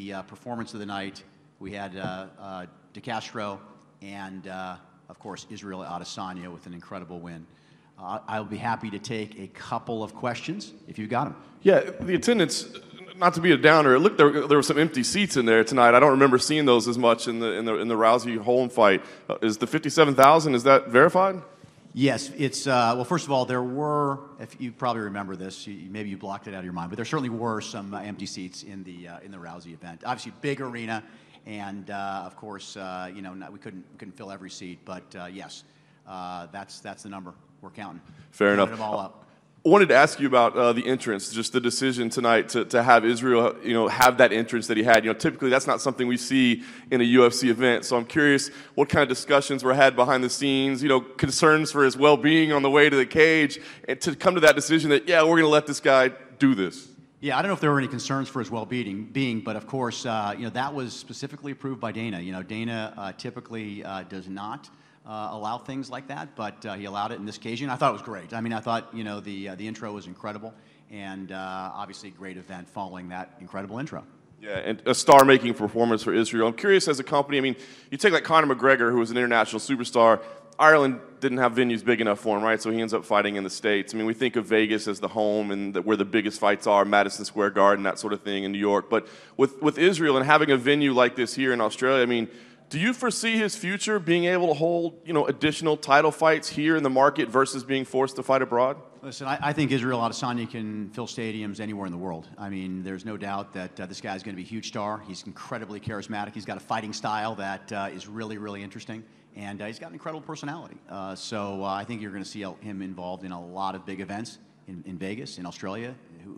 the performance of the night. We had De Castro and, of course, Israel Adesanya with an incredible win. I'll be happy to take a couple of questions if you got them. Yeah, the attendance, not to be a downer, it looked there were some empty seats in there tonight. I don't remember seeing those as much in the Rousey Holm fight. Is the 57,000, is that verified? Yes, it's well. First of all, there were. If you probably remember this, maybe you blocked it out of your mind, but there certainly were some empty seats in the Rousey event. Obviously, big arena, and of course, we couldn't fill every seat, but yes, that's the number we're counting. Fair enough. Them all up. I wanted to ask you about the entrance, just the decision tonight to have Israel, have that entrance that he had. Typically that's not something we see in a UFC event. So I'm curious what kind of discussions were had behind the scenes, concerns for his well-being on the way to the cage, and to come to that decision that, we're going to let this guy do this. Yeah, I don't know if there were any concerns for his well-being, but of course, that was specifically approved by Dana. Dana typically does not allow things like that, but he allowed it in this occasion. I thought it was great. I mean, I thought the intro was incredible, and obviously a great event following that incredible intro. Yeah, and a star-making performance for Israel. I'm curious, as a company, you take like Conor McGregor, who was an international superstar. Ireland didn't have venues big enough for him, right? So he ends up fighting in the States. We think of Vegas as the home and where the biggest fights are, Madison Square Garden, that sort of thing in New York. But with Israel and having a venue like this here in Australia, do you foresee his future being able to hold, additional title fights here in the market versus being forced to fight abroad? Listen, I think Israel Adesanya can fill stadiums anywhere in the world. There's no doubt that this guy's going to be a huge star. He's incredibly charismatic. He's got a fighting style that is really, really interesting. And he's got an incredible personality. So I think you're going to see him involved in a lot of big events in Vegas, in Australia.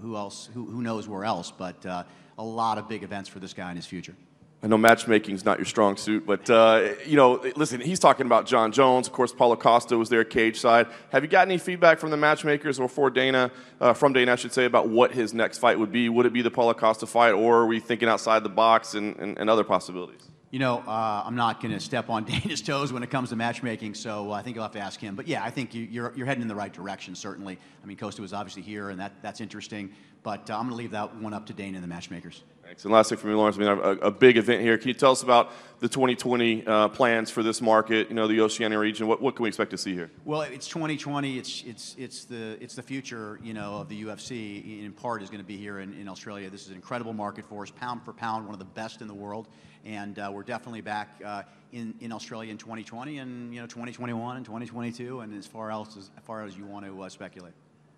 Who knows where else? But a lot of big events for this guy in his future. I know matchmaking's not your strong suit, but, listen, he's talking about John Jones. Of course, Paulo Costa was there cage side. Have you got any feedback from the matchmakers or from Dana, I should say, about what his next fight would be? Would it be the Paulo Costa fight, or are we thinking outside the box and other possibilities? I'm not going to step on Dana's toes when it comes to matchmaking, so I think you'll have to ask him. But, yeah, I think you're heading in the right direction, certainly. Costa was obviously here, and that's interesting. But I'm going to leave that one up to Dana and the matchmakers. Thanks. And last thing from me, Lawrence, a big event here. Can you tell us about the 2020 plans for this market, the Oceania region? What can we expect to see here? Well, it's 2020. It's the future, of the UFC. In part, is going to be here in Australia. This is an incredible market for us, pound for pound, one of the best in the world. And we're definitely back in Australia in 2020 and 2021 and 2022, and as far as you want to speculate.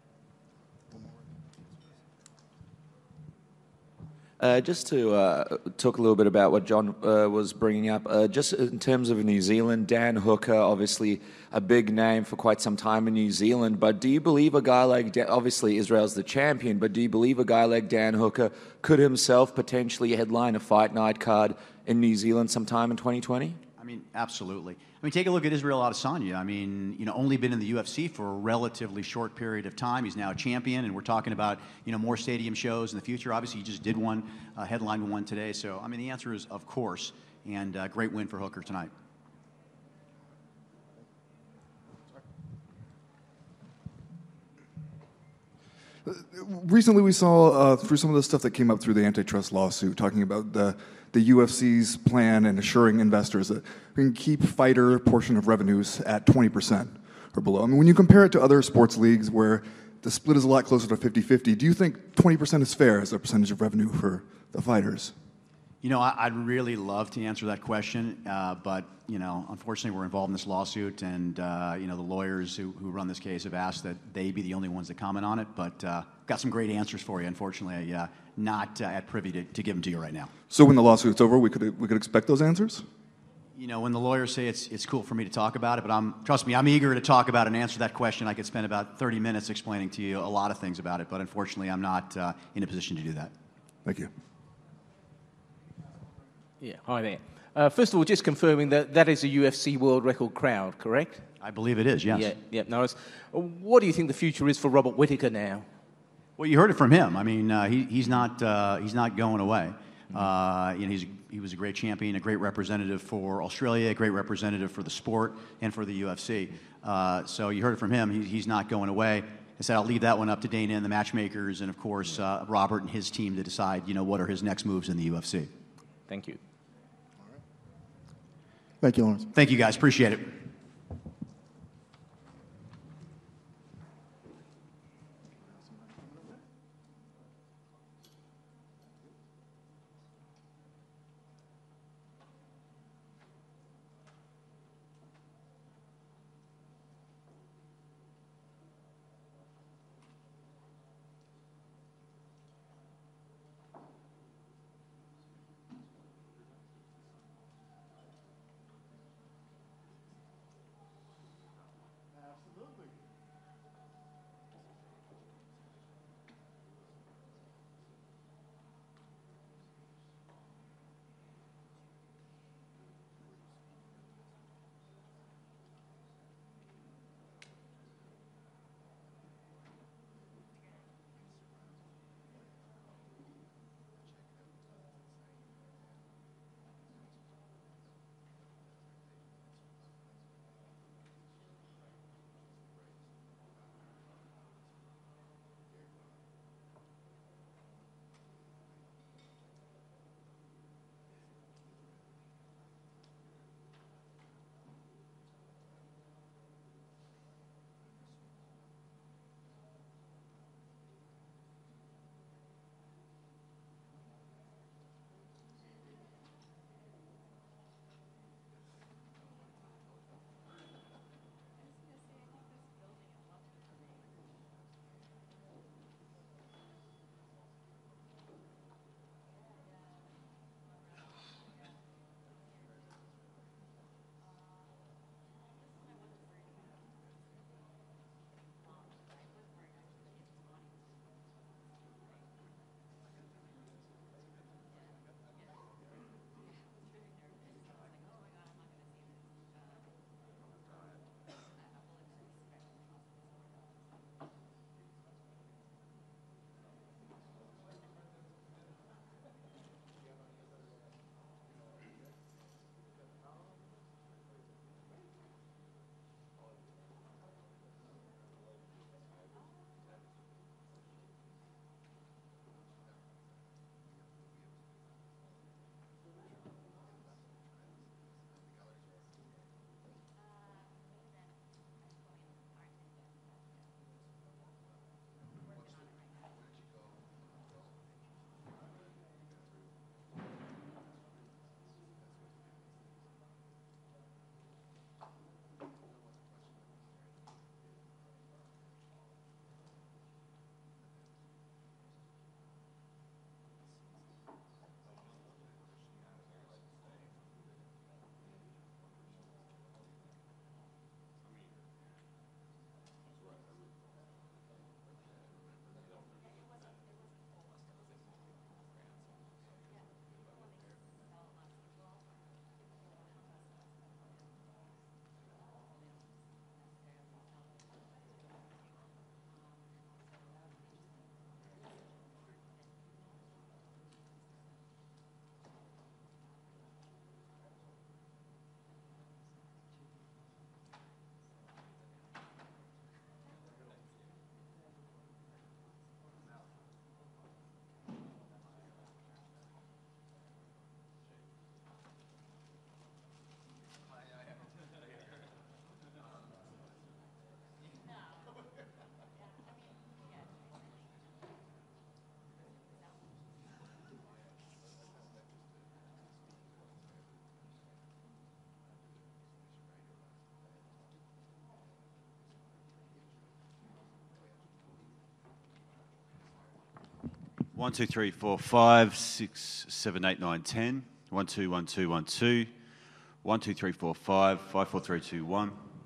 Just to talk a little bit about what John was bringing up, just in terms of New Zealand, Dan Hooker, obviously a big name for quite some time in New Zealand, but do you believe a guy like, obviously Israel's the champion, but do you believe a guy like Dan Hooker could himself potentially headline a fight night card in New Zealand sometime in 2020? Absolutely. Take a look at Israel Adesanya. Only been in the UFC for a relatively short period of time. He's now a champion, and we're talking about, more stadium shows in the future. Obviously, he just did one, headline one today. So, the answer is, of course, and great win for Hooker tonight. Recently, we saw through some of the stuff that came up through the antitrust lawsuit, talking about the UFC's plan and assuring investors that we can keep fighter portion of revenues at 20% or below. When you compare it to other sports leagues where the split is a lot closer to 50-50, do you think 20% is fair as a percentage of revenue for the fighters? I'd really love to answer that question, but, unfortunately we're involved in this lawsuit, and, the lawyers who run this case have asked that they be the only ones that comment on it, but got some great answers for you. Unfortunately, not at privy to give them to you right now. So when the lawsuit's over, we could expect those answers? When the lawyers say it's cool for me to talk about it, but trust me, I'm eager to talk about it and answer that question. I could spend about 30 minutes explaining to you a lot of things about it, but unfortunately I'm not in a position to do that. Thank you. Yeah, hi there. First of all, just confirming that is a UFC world record crowd, correct? I believe it is, yes. Yeah, nice. What do you think the future is for Robert Whittaker now? Well, you heard it from him. He's not going away. He was a great champion, a great representative for Australia, a great representative for the sport and for the UFC. So you heard it from him. He's not going away. I said I'll leave that one up to Dana and the matchmakers, and of course Robert and his team to decide, what are his next moves in the UFC. Thank you. Thank you, Lawrence. Thank you, guys. Appreciate it. One, two, three, four, five, 6, 7, 8, 9, 10. 1, 2, 1, 2, 1, 2. 1, 2, 3, 4, 5, 5, 4, 3, 2, 1.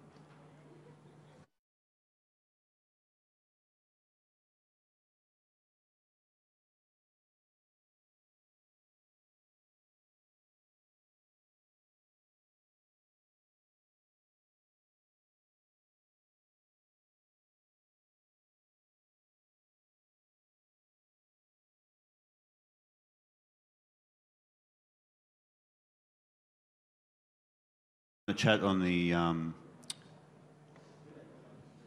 The chat on the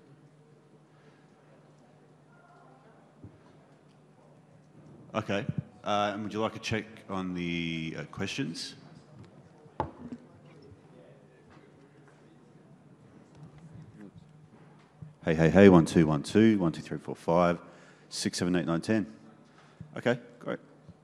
okay. And would you like a check on the questions? Hey, hey, hey, 1, 2, 1, 2, 1, 2, 3, 4, 5, 6, 7, 8, 9, 10. Okay, great.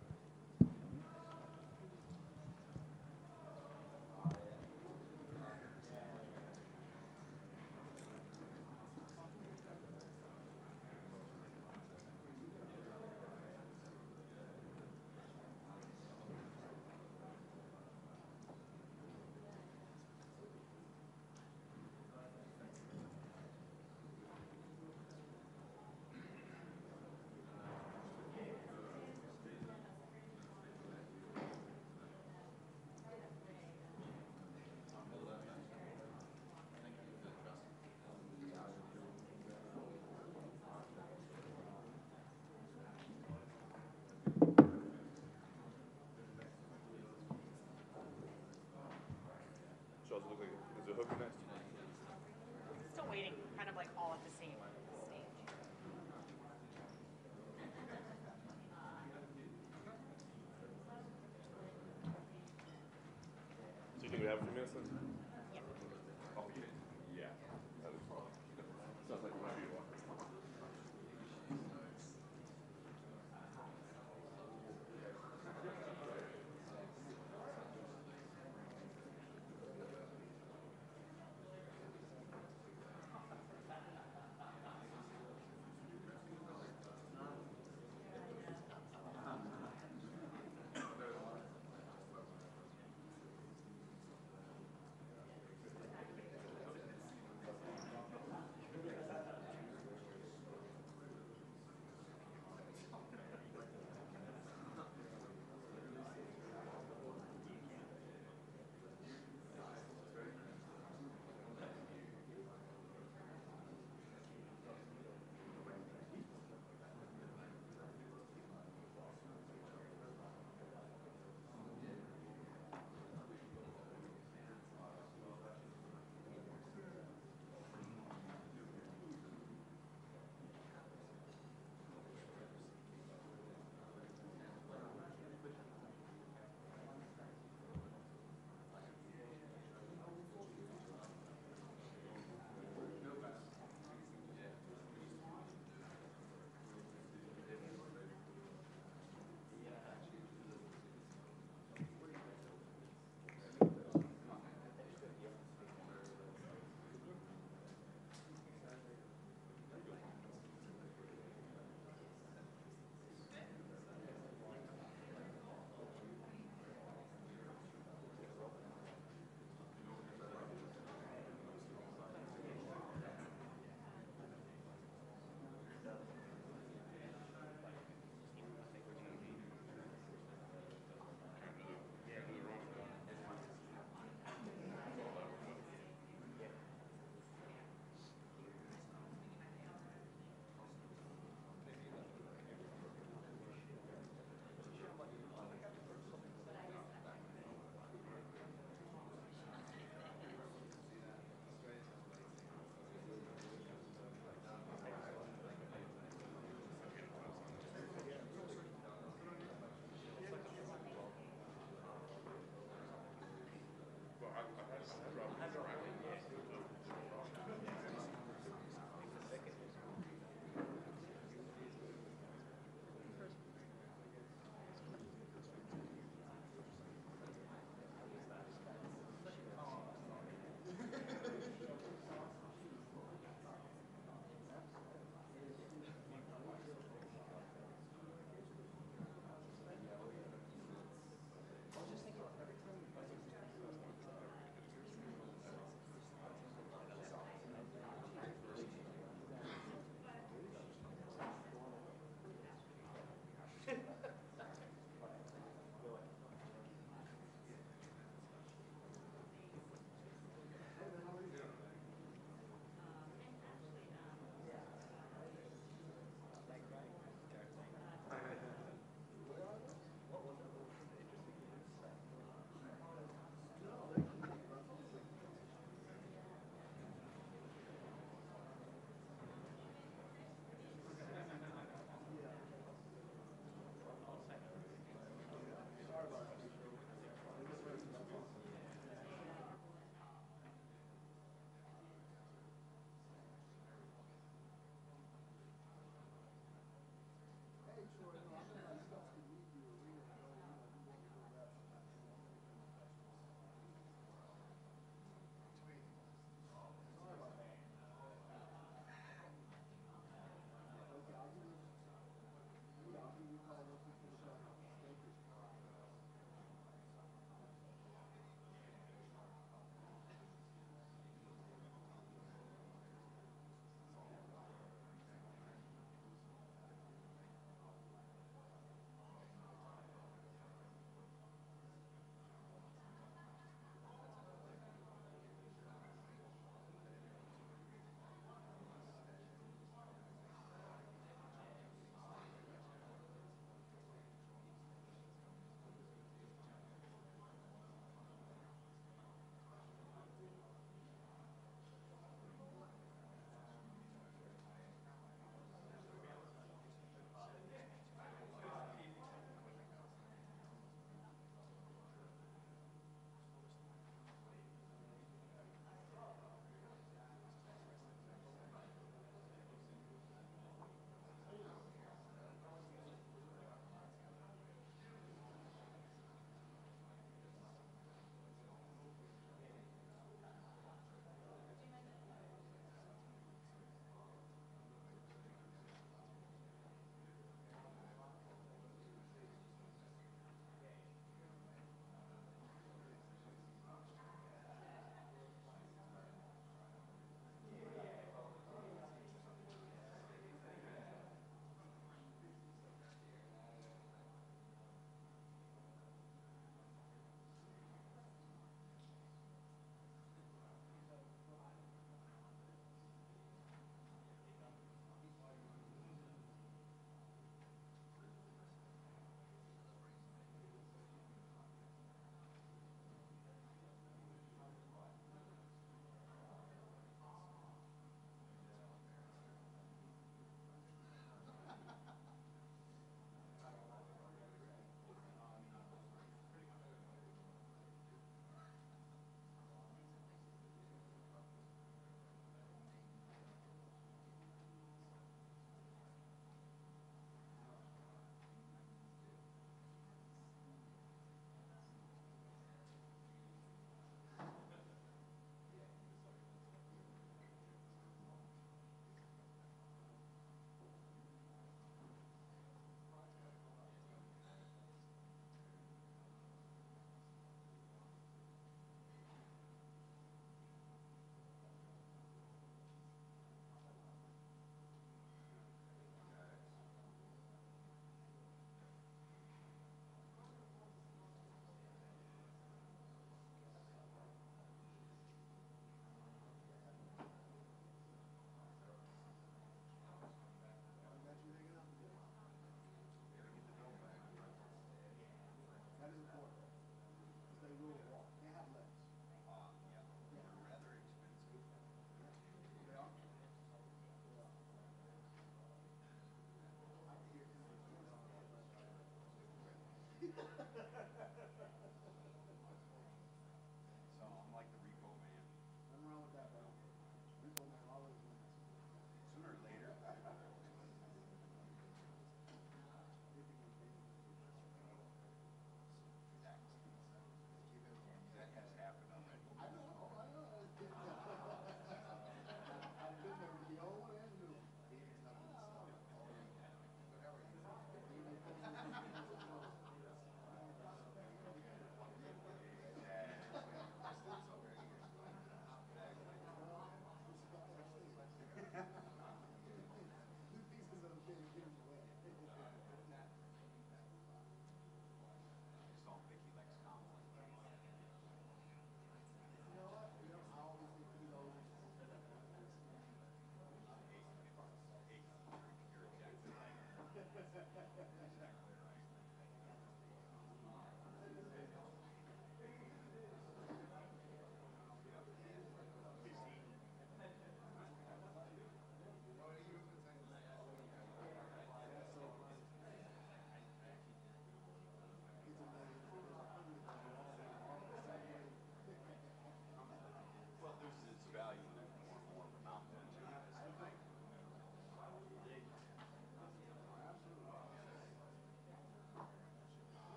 Still waiting, kind of like all at the same stage. Do you think we have a few minutes then? Yeah. Oh, yeah. That is fine. Sounds like we might be one.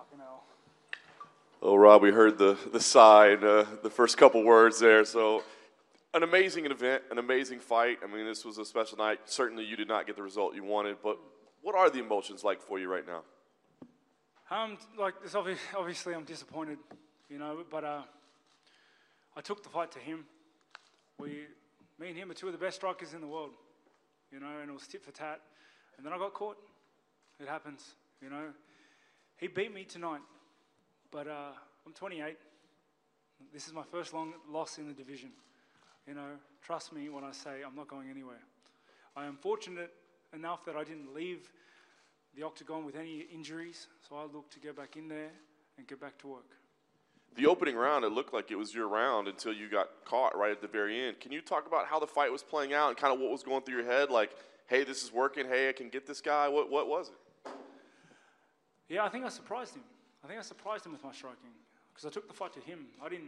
Fucking hell. Oh, Rob, we heard the sigh, the first couple words there. So, an amazing event, an amazing fight. I mean, this was a special night. Certainly, you did not get the result you wanted, but what are the emotions like for you right now? Like, it's obviously I'm disappointed, you know, but I took the fight to him. Me and him are two of the best strikers in the world, you know, and it was tit for tat. And then I got caught. It happens, you know. He beat me tonight, but I'm 28. This is my first loss in the division. You know, trust me when I say I'm not going anywhere. I am fortunate enough that I didn't leave the octagon with any injuries, so I look to get back in there and get back to work. The opening round, it looked like it was your round until you got caught right at the very end. Can you talk about how the fight was playing out and kind of what was going through your head? Like, hey, this is working. Hey, I can get this guy. What was it? Yeah, I think I surprised him. I think I surprised him with my striking because I took the fight to him.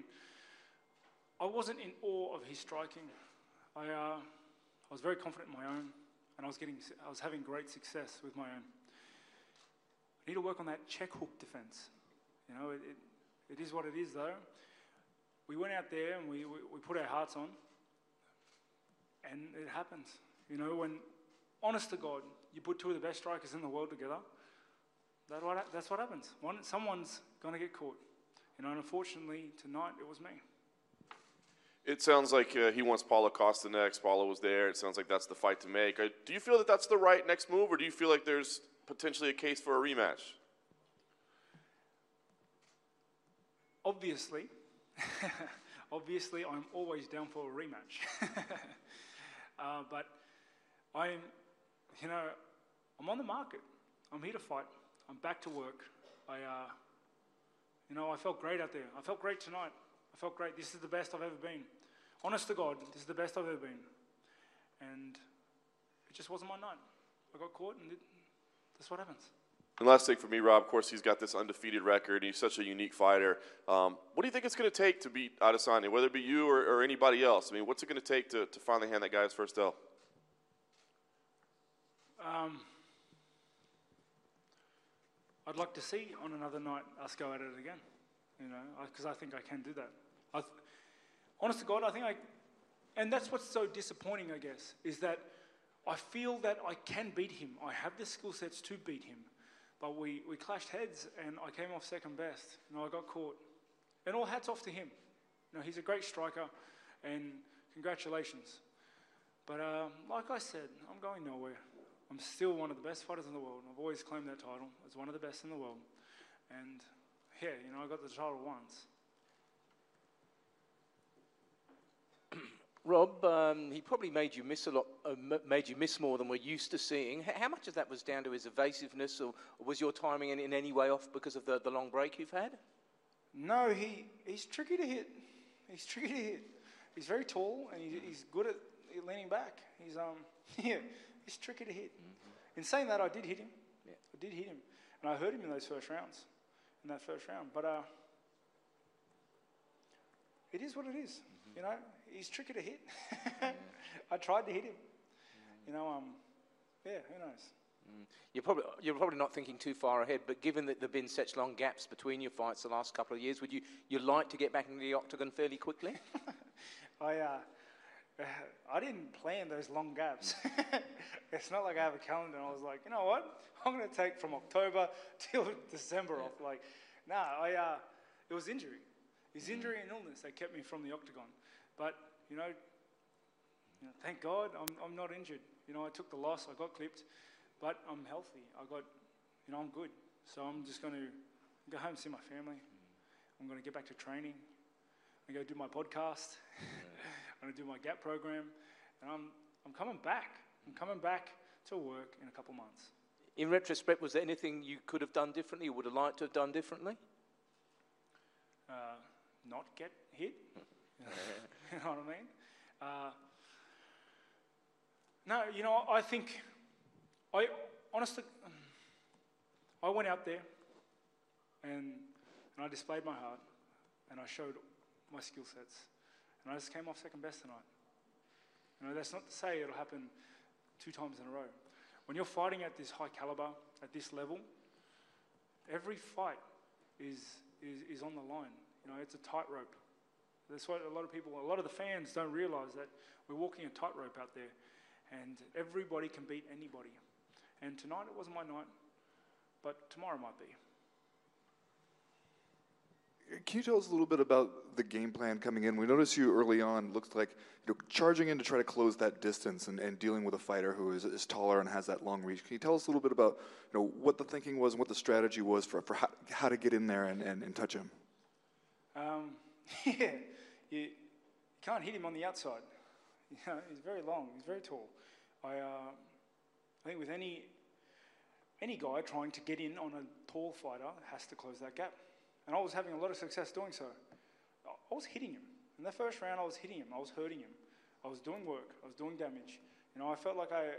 I wasn't in awe of his striking. I was very confident in my own, and I was having great success with my own. I need to work on that check hook defense. You know, it is what it is, though. We went out there and we put our hearts on, and it happens. You know, when, honest to God, you put two of the best strikers in the world together, that's what happens. Someone's going to get caught. You know, and unfortunately, tonight, it was me. It sounds like he wants Paulo Costa next. Paulo was there. It sounds like that's the fight to make. Do you feel that that's the right next move, or do you feel like there's potentially a case for a rematch? Obviously, I'm always down for a rematch. But I'm on the market. I'm here to fight. I'm back to work. I felt great out there. I felt great tonight. I felt great. This is the best I've ever been. Honest to God, this is the best I've ever been. And it just wasn't my night. I got caught, and that's what happens. And last thing for me, Rob, of course, he's got this undefeated record. He's such a unique fighter. What do you think it's going to take to beat Adesanya, whether it be you or anybody else? I mean, what's it going to take to finally hand that guy his first L? I'd like to see on another night us go at it again, you know, because I think I can do that. Honest to God, and that's what's so disappointing, I guess, is that I feel that I can beat him. I have the skill sets to beat him. But we clashed heads, and I came off second best. You know, I got caught. And all hats off to him. You know, he's a great striker, and congratulations. But like I said, I'm going nowhere. I'm still one of the best fighters in the world. I've always claimed that title as one of the best in the world. And, yeah, you know, I got the title once. Rob, he probably made you miss made you miss more than we're used to seeing. How much of that was down to his evasiveness, or was your timing in any way off because of the long break you've had? No, he's tricky to hit. He's tricky to hit. He's very tall, and he's good at leaning back. He's tricky to hit. Mm-hmm. In saying that, I did hit him. Yeah. I did hit him, and I hurt him in that first round. But it is what it is. Mm-hmm. You know, he's tricky to hit. I tried to hit him. You know, who knows? You're probably not thinking too far ahead, but given that there've been such long gaps between your fights the last couple of years, would you like to get back into the octagon fairly quickly? I didn't plan those long gaps. It's not like I have a calendar and I was like, you know what? I'm going to take from October till December off. Like, it was injury. It's injury and illness that kept me from the octagon. But, you know, thank God I'm not injured. You know, I took the loss, I got clipped, but I'm healthy. I'm good. So I'm just going to go home and see my family. I'm going to get back to training. I'm going to go do my podcast. I'm going to do my GAP program. And I'm coming back. I'm coming back to work in a couple months. In retrospect, was there anything you could have done differently or would have liked to have done differently? Not get hit. You know what I mean? No, you know, I think, honestly, I went out there and I displayed my heart and I showed my skill sets and I just came off second best tonight. You know, that's not to say it'll happen 2 times in a row. When you're fighting at this high caliber, at this level, every fight is on the line. You know, it's a tightrope. That's what a lot of the fans don't realise, that we're walking a tightrope out there, and everybody can beat anybody. And tonight it wasn't my night, but tomorrow might be. Can you tell us a little bit about the game plan coming in? We noticed you early on looked like charging in to try to close that distance and dealing with a fighter who is taller and has that long reach. Can you tell us a little bit about what the thinking was and what the strategy was for how to get in there and touch him? Yeah, you can't hit him on the outside. You know, he's very long, he's very tall. I think with any guy trying to get in on a tall fighter has to close that gap. And I was having a lot of success doing so. I was hitting him. In the first round, I was hitting him. I was hurting him. I was doing work. I was doing damage. You know, I felt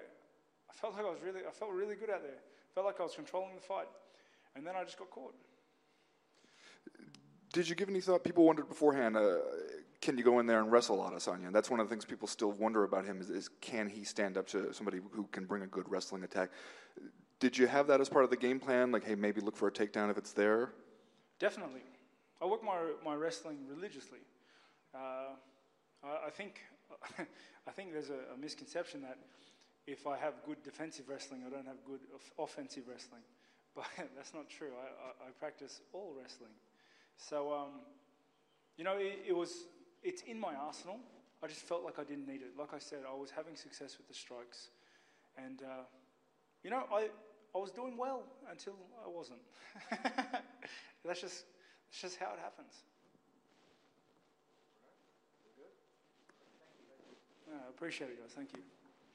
really good out there. I felt like I was controlling the fight. And then I just got caught. Did you give any thought? People wondered beforehand, can you go in there and wrestle Adesanya? And that's one of the things people still wonder about him is can he stand up to somebody who can bring a good wrestling attack? Did you have that as part of the game plan? Like, hey, maybe look for a takedown if it's there? Definitely. I work my wrestling religiously. I think there's a misconception that if I have good defensive wrestling, I don't have good offensive wrestling. But that's not true. I practice all wrestling. So, it's in my arsenal. I just felt like I didn't need it. Like I said, I was having success with the strikes. And, I was doing well until I wasn't. That's just how it happens. I appreciate it, guys. Thank you.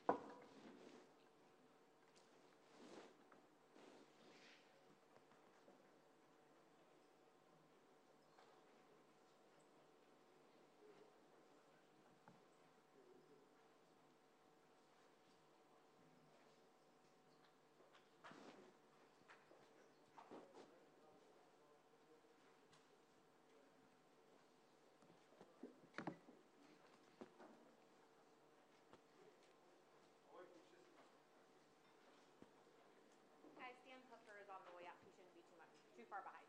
Too far behind.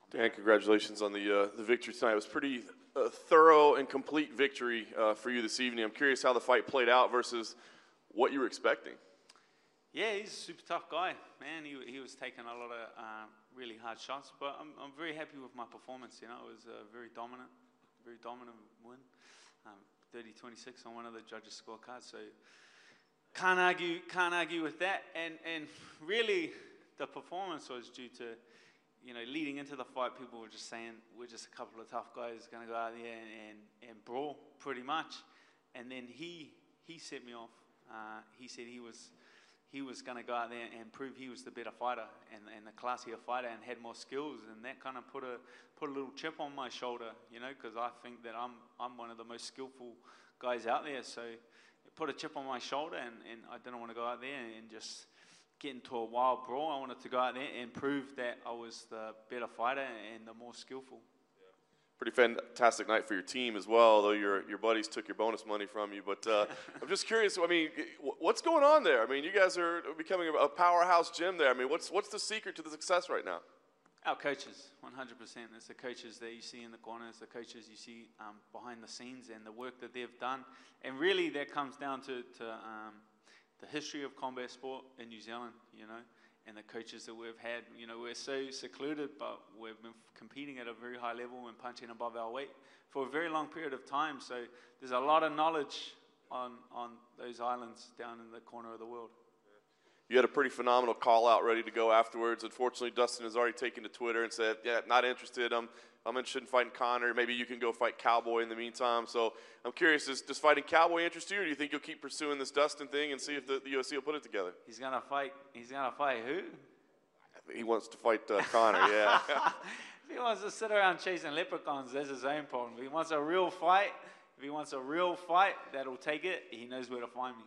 Dan, congratulations on the victory tonight. It was pretty thorough and complete victory for you this evening. I'm curious how the fight played out versus what you were expecting. Yeah, he's a super tough guy, man. He was taking a lot of really hard shots, but I'm very happy with my performance. You know, it was a very dominant win, 30-26 on one of the judges' scorecards. So can't argue with that. And really, the performance was due to, you know, leading into the fight, people were just saying we're just a couple of tough guys going to go out there and brawl pretty much. And then he set me off. He said he was going to go out there and prove he was the better fighter and the classier fighter and had more skills, and that kind of put a little chip on my shoulder, you know, because I think that I'm one of the most skillful guys out there. So it put a chip on my shoulder, and I didn't want to go out there and just get into a wild brawl. I wanted to go out there and prove that I was the better fighter and the more skillful. Pretty fantastic night for your team as well, though your buddies took your bonus money from you. But I'm just curious, I mean, what's going on there? I mean, you guys are becoming a powerhouse gym there. I mean, what's the secret to the success right now? Our coaches, 100%. It's the coaches that you see in the corners, the coaches you see behind the scenes, and the work that they've done. And really, that comes down to the history of combat sport in New Zealand, you know, and the coaches that we've had. You know, we're so secluded, but we've been competing at a very high level and punching above our weight for a very long period of time. So there's a lot of knowledge on those islands down in the corner of the world. You had a pretty phenomenal call out ready to go afterwards. Unfortunately, Dustin has already taken to Twitter and said, yeah, not interested. I'm interested in fighting Conor. Maybe you can go fight Cowboy in the meantime. So I'm curious, does fighting Cowboy interest you, or do you think you'll keep pursuing this Dustin thing and see if the UFC will put it together? He's gonna fight who? He wants to fight Conor, yeah. If he wants to sit around chasing leprechauns, that's his own problem. If he wants a real fight, that'll take it. He knows where to find me.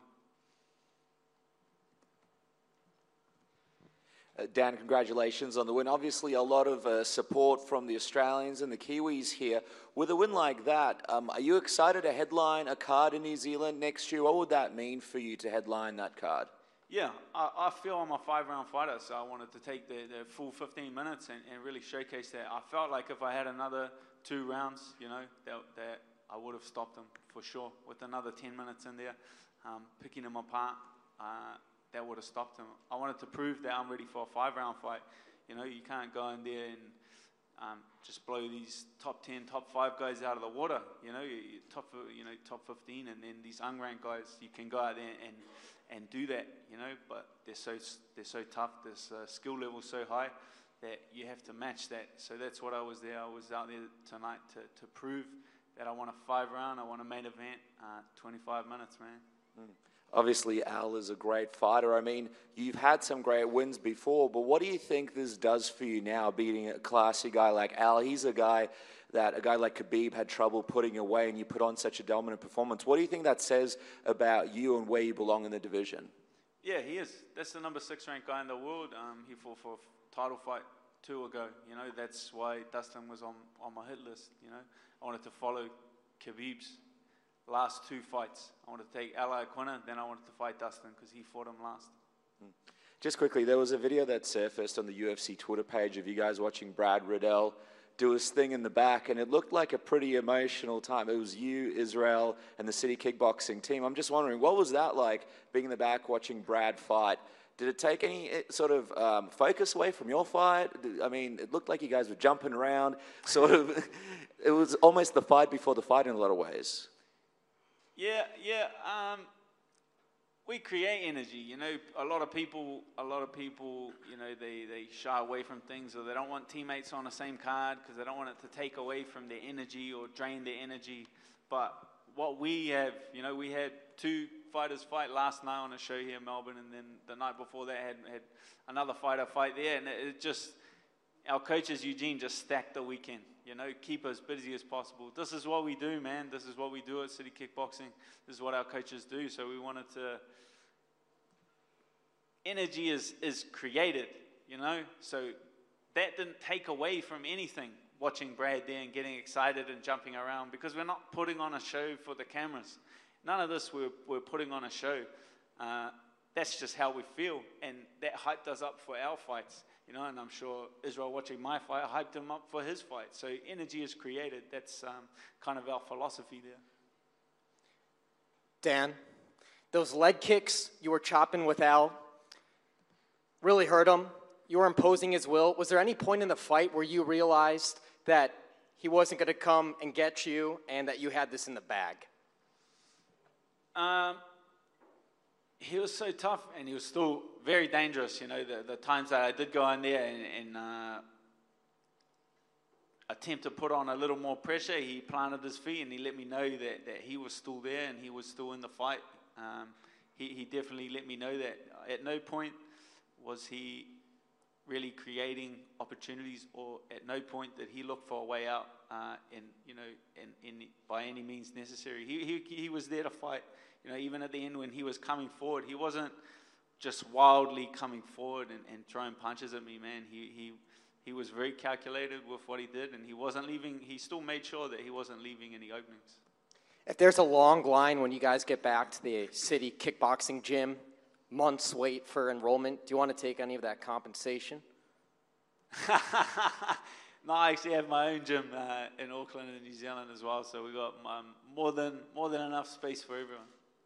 Dan, congratulations on the win. Obviously, a lot of support from the Australians and the Kiwis here. With a win like that, are you excited to headline a card in New Zealand next year? What would that mean for you to headline that card? Yeah, I feel I'm a 5-round fighter, so I wanted to take the full 15 minutes and really showcase that. I felt like if I had another 2 rounds, you know, that I would have stopped them for sure. With another 10 minutes in there, picking them apart, that would have stopped him. I wanted to prove that I'm ready for a 5-round fight. You know, you can't go in there and just blow these top 10, top 5 guys out of the water. You know, top 15, and then these unranked guys, you can go out there and do that. You know, but they're so tough. This skill level so high that you have to match that. So that's what I was there. I was out there tonight to prove that I want a 5-round. I want a main event, 25 minutes, man. Obviously, Al is a great fighter. I mean, you've had some great wins before, but what do you think this does for you now, beating a classy guy like Al? He's a guy that a guy like Khabib had trouble putting away, and you put on such a dominant performance. What do you think that says about you and where you belong in the division? Yeah, he is. That's the number 6 ranked guy in the world. He fought for a title fight 2 ago. You know, that's why Dustin was on my hit list. You know, I wanted to follow Khabib's last 2 fights. I wanted to take Al Iaquinta, then I wanted to fight Dustin because he fought him last. Just quickly, there was a video that surfaced on the UFC Twitter page of you guys watching Brad Riddell do his thing in the back, and it looked like a pretty emotional time. It was you, Israel, and the City Kickboxing team. I'm just wondering, what was that like, being in the back watching Brad fight? Did it take any sort of focus away from your fight? I mean, it looked like you guys were jumping around, sort of. It was almost the fight before the fight in a lot of ways. Yeah. We create energy, you know. A lot of people, you know, they shy away from things, or they don't want teammates on the same card because they don't want it to take away from their energy or drain their energy. But what we have, you know, we had 2 fighters fight last night on a show here in Melbourne, and then the night before that had another fighter fight there, and it just, our coaches, Eugene, just stacked the weekend. You know, keep as busy as possible. This is what we do, man. This is what we do at City Kickboxing. This is what our coaches do. So we wanted to... Energy is created, you know. So that didn't take away from anything, watching Brad there and getting excited and jumping around, because we're not putting on a show for the cameras. None of this we're putting on a show. That's just how we feel. And that hyped us up for our fights. and I'm sure Israel watching my fight hyped him up for his fight. So energy is created. That's kind of our philosophy there. Dan, those leg kicks you were chopping with Al really hurt him. You were imposing his will. Was there any point in the fight where you realized that he wasn't going to come and get you and that you had this in the bag? He was so tough, and he was still very dangerous. The times that I did go in there and attempt to put on a little more pressure, he planted his feet and he let me know that he was still there and he was still in the fight. He definitely let me know that at no point was he really creating opportunities, or at no point did he look for a way out by any means necessary. He was there to fight. Even at the end when he was coming forward, he wasn't just wildly coming forward and throwing punches at me, man. He was very calculated with what he did, and he wasn't leaving. He still made sure that he wasn't leaving any openings. If there's a long line when you guys get back to the city kickboxing gym, months wait for enrollment, do you want to take any of that compensation? No, I actually have my own gym in Auckland and New Zealand as well, so we got more than enough space for everyone.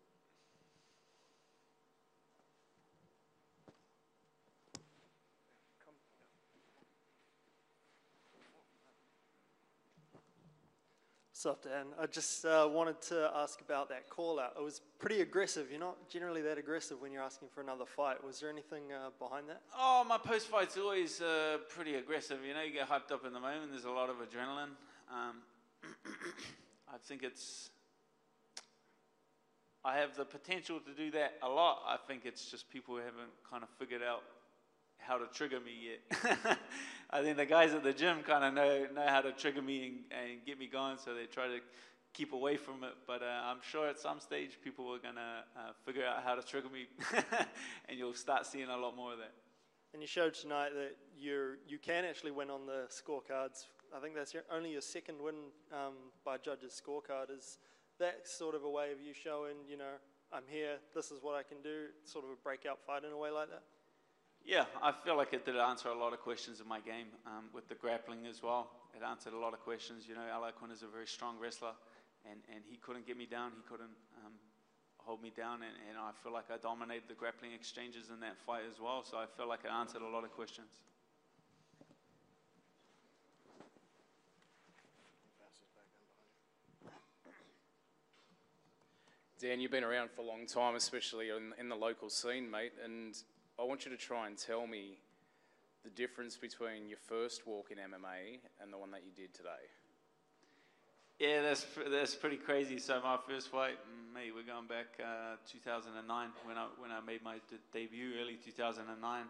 What's up, Dan? I just wanted to ask about that call out. It was pretty aggressive. You're not generally that aggressive when you're asking for another fight. Was there anything behind that? Oh, my post fight's always pretty aggressive. You get hyped up in the moment. There's a lot of adrenaline. I think I have the potential to do that a lot. I think it's just people who haven't kind of figured out how to trigger me yet. I think the guys at the gym kind of know how to trigger me and get me going, so they try to keep away from it. But I'm sure at some stage people are going to figure out how to trigger me, and you'll start seeing a lot more of that. And you showed tonight that you can actually win on the scorecards. I think that's only your second win by judges' scorecard. Is that sort of a way of you showing, I'm here, this is what I can do, sort of a breakout fight in a way like that? Yeah, I feel like it did answer a lot of questions in my game with the grappling as well. It answered a lot of questions. Al Aquin is a very strong wrestler, and he couldn't get me down. He couldn't hold me down, and I feel like I dominated the grappling exchanges in that fight as well. So I feel like it answered a lot of questions. Dan, you've been around for a long time, especially in the local scene, mate, and I want you to try and tell me the difference between your first walk in MMA and the one that you did today. Yeah, that's pretty crazy. So my first fight, mate, we're going back 2009 when I made my debut, early 2009.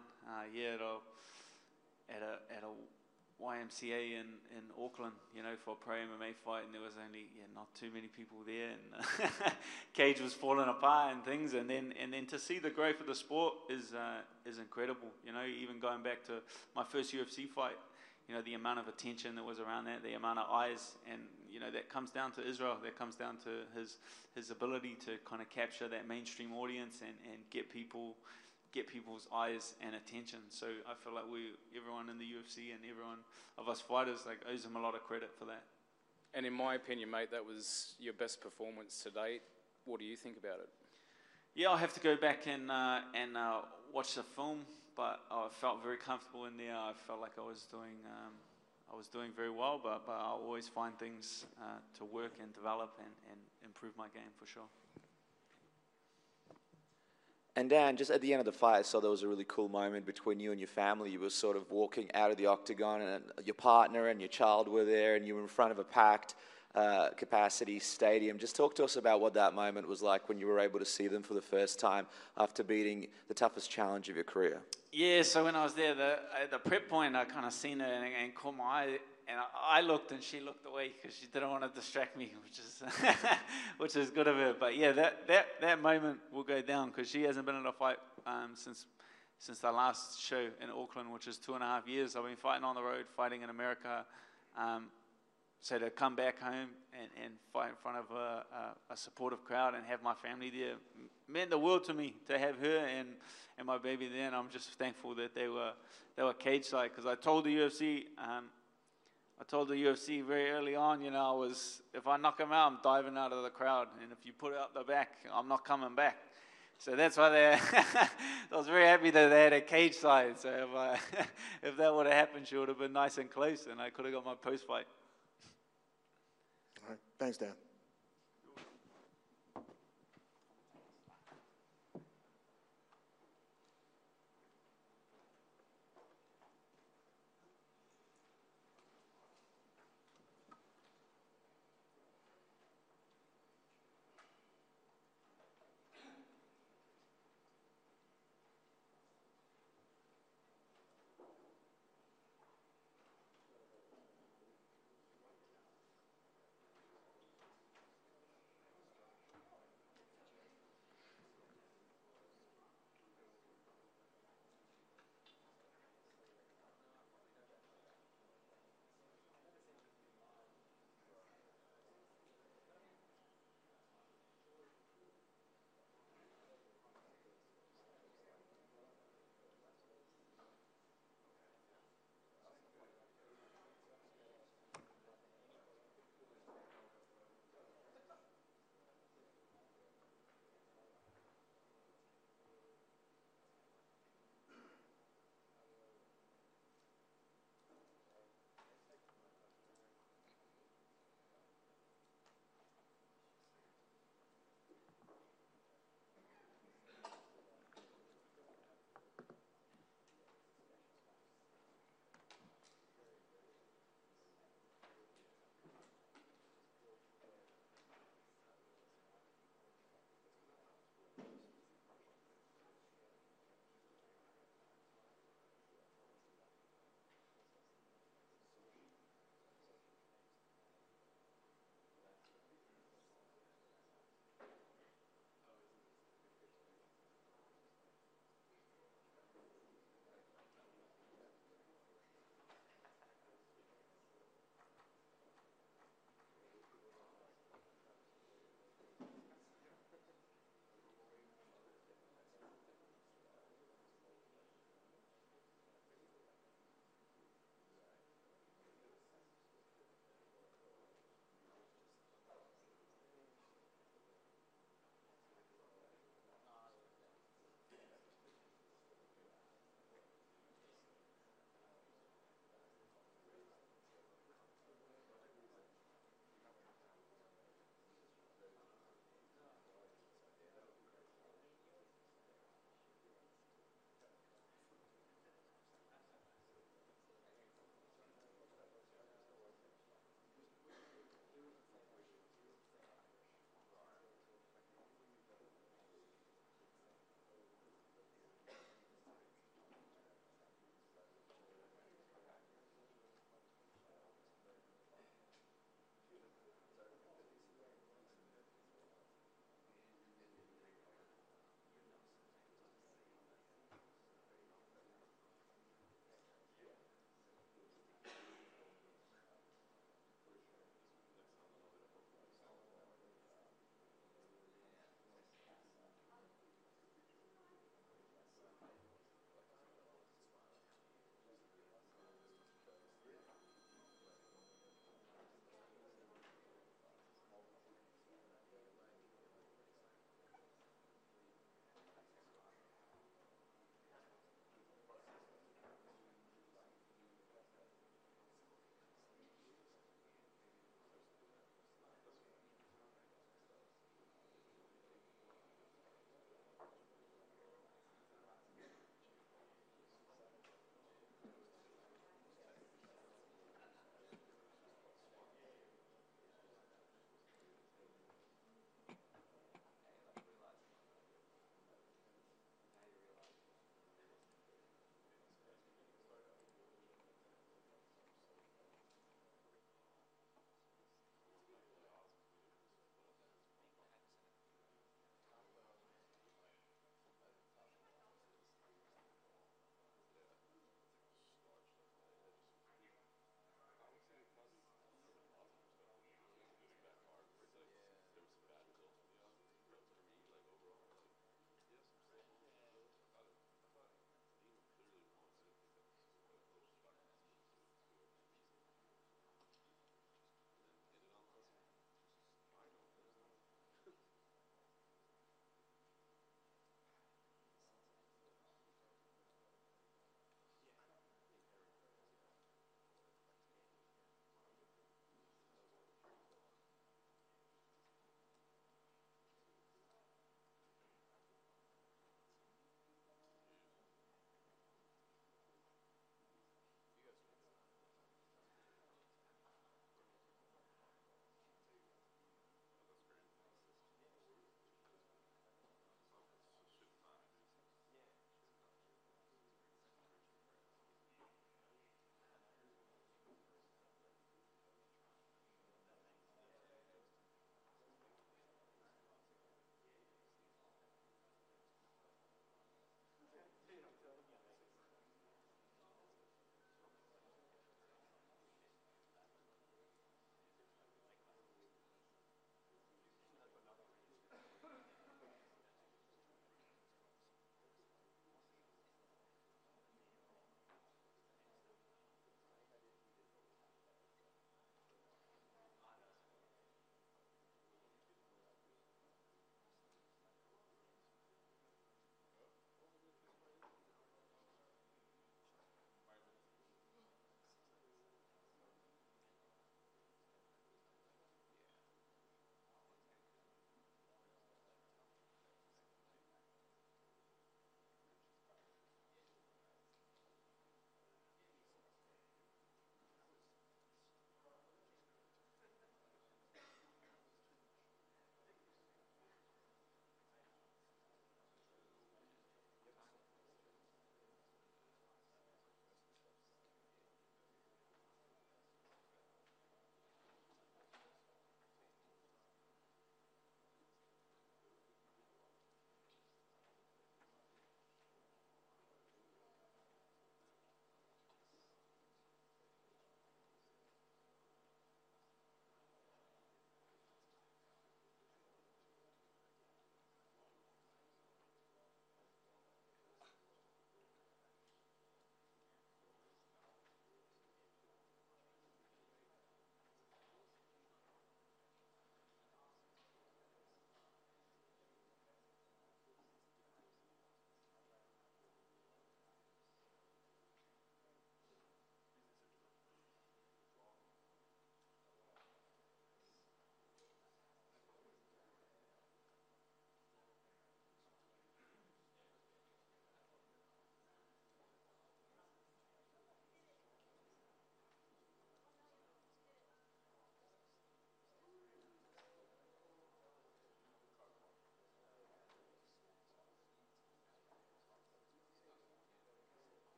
At a YMCA in Auckland, for a pro MMA fight, and there was only not too many people there, and cage was falling apart and things, and then to see the growth of the sport is incredible. Even going back to my first UFC fight, the amount of attention that was around that, the amount of eyes, and that comes down to Israel. That comes down to his ability to kind of capture that mainstream audience and get people's eyes and attention. So I feel like everyone in the UFC and everyone of us fighters owes him a lot of credit for that. And in my opinion, mate, that was your best performance to date. What do you think about it? Yeah, I'll have to go back and watch the film, but I felt very comfortable in there. I felt like I was doing very well, but I'll always find things to work and develop and improve my game for sure. And Dan, just at the end of the fight, I saw there was a really cool moment between you and your family. You were sort of walking out of the octagon, and your partner and your child were there, and you were in front of a packed capacity stadium. Just talk to us about what that moment was like when you were able to see them for the first time after beating the toughest challenge of your career. Yeah, so when I was there, at the prep point, I kind of seen her and caught my eye, and I looked and she looked away because she didn't want to distract me, which is good of her. But yeah, that moment will go down because she hasn't been in a fight since the last show in Auckland, which is 2.5 years. I've been fighting on the road, fighting in America. So to come back home and fight in front of a supportive crowd and have my family there meant the world to me, to have her and my baby there. And I'm just thankful that they were cage side, because I told the UFC very early on, you know, if I knock them out, I'm diving out of the crowd, and if you put it up the back, I'm not coming back. So that's why I was very happy that they had a cage side. So if that would have happened, she would have been nice and close, and I could have got my post fight. All right. Thanks, Dan.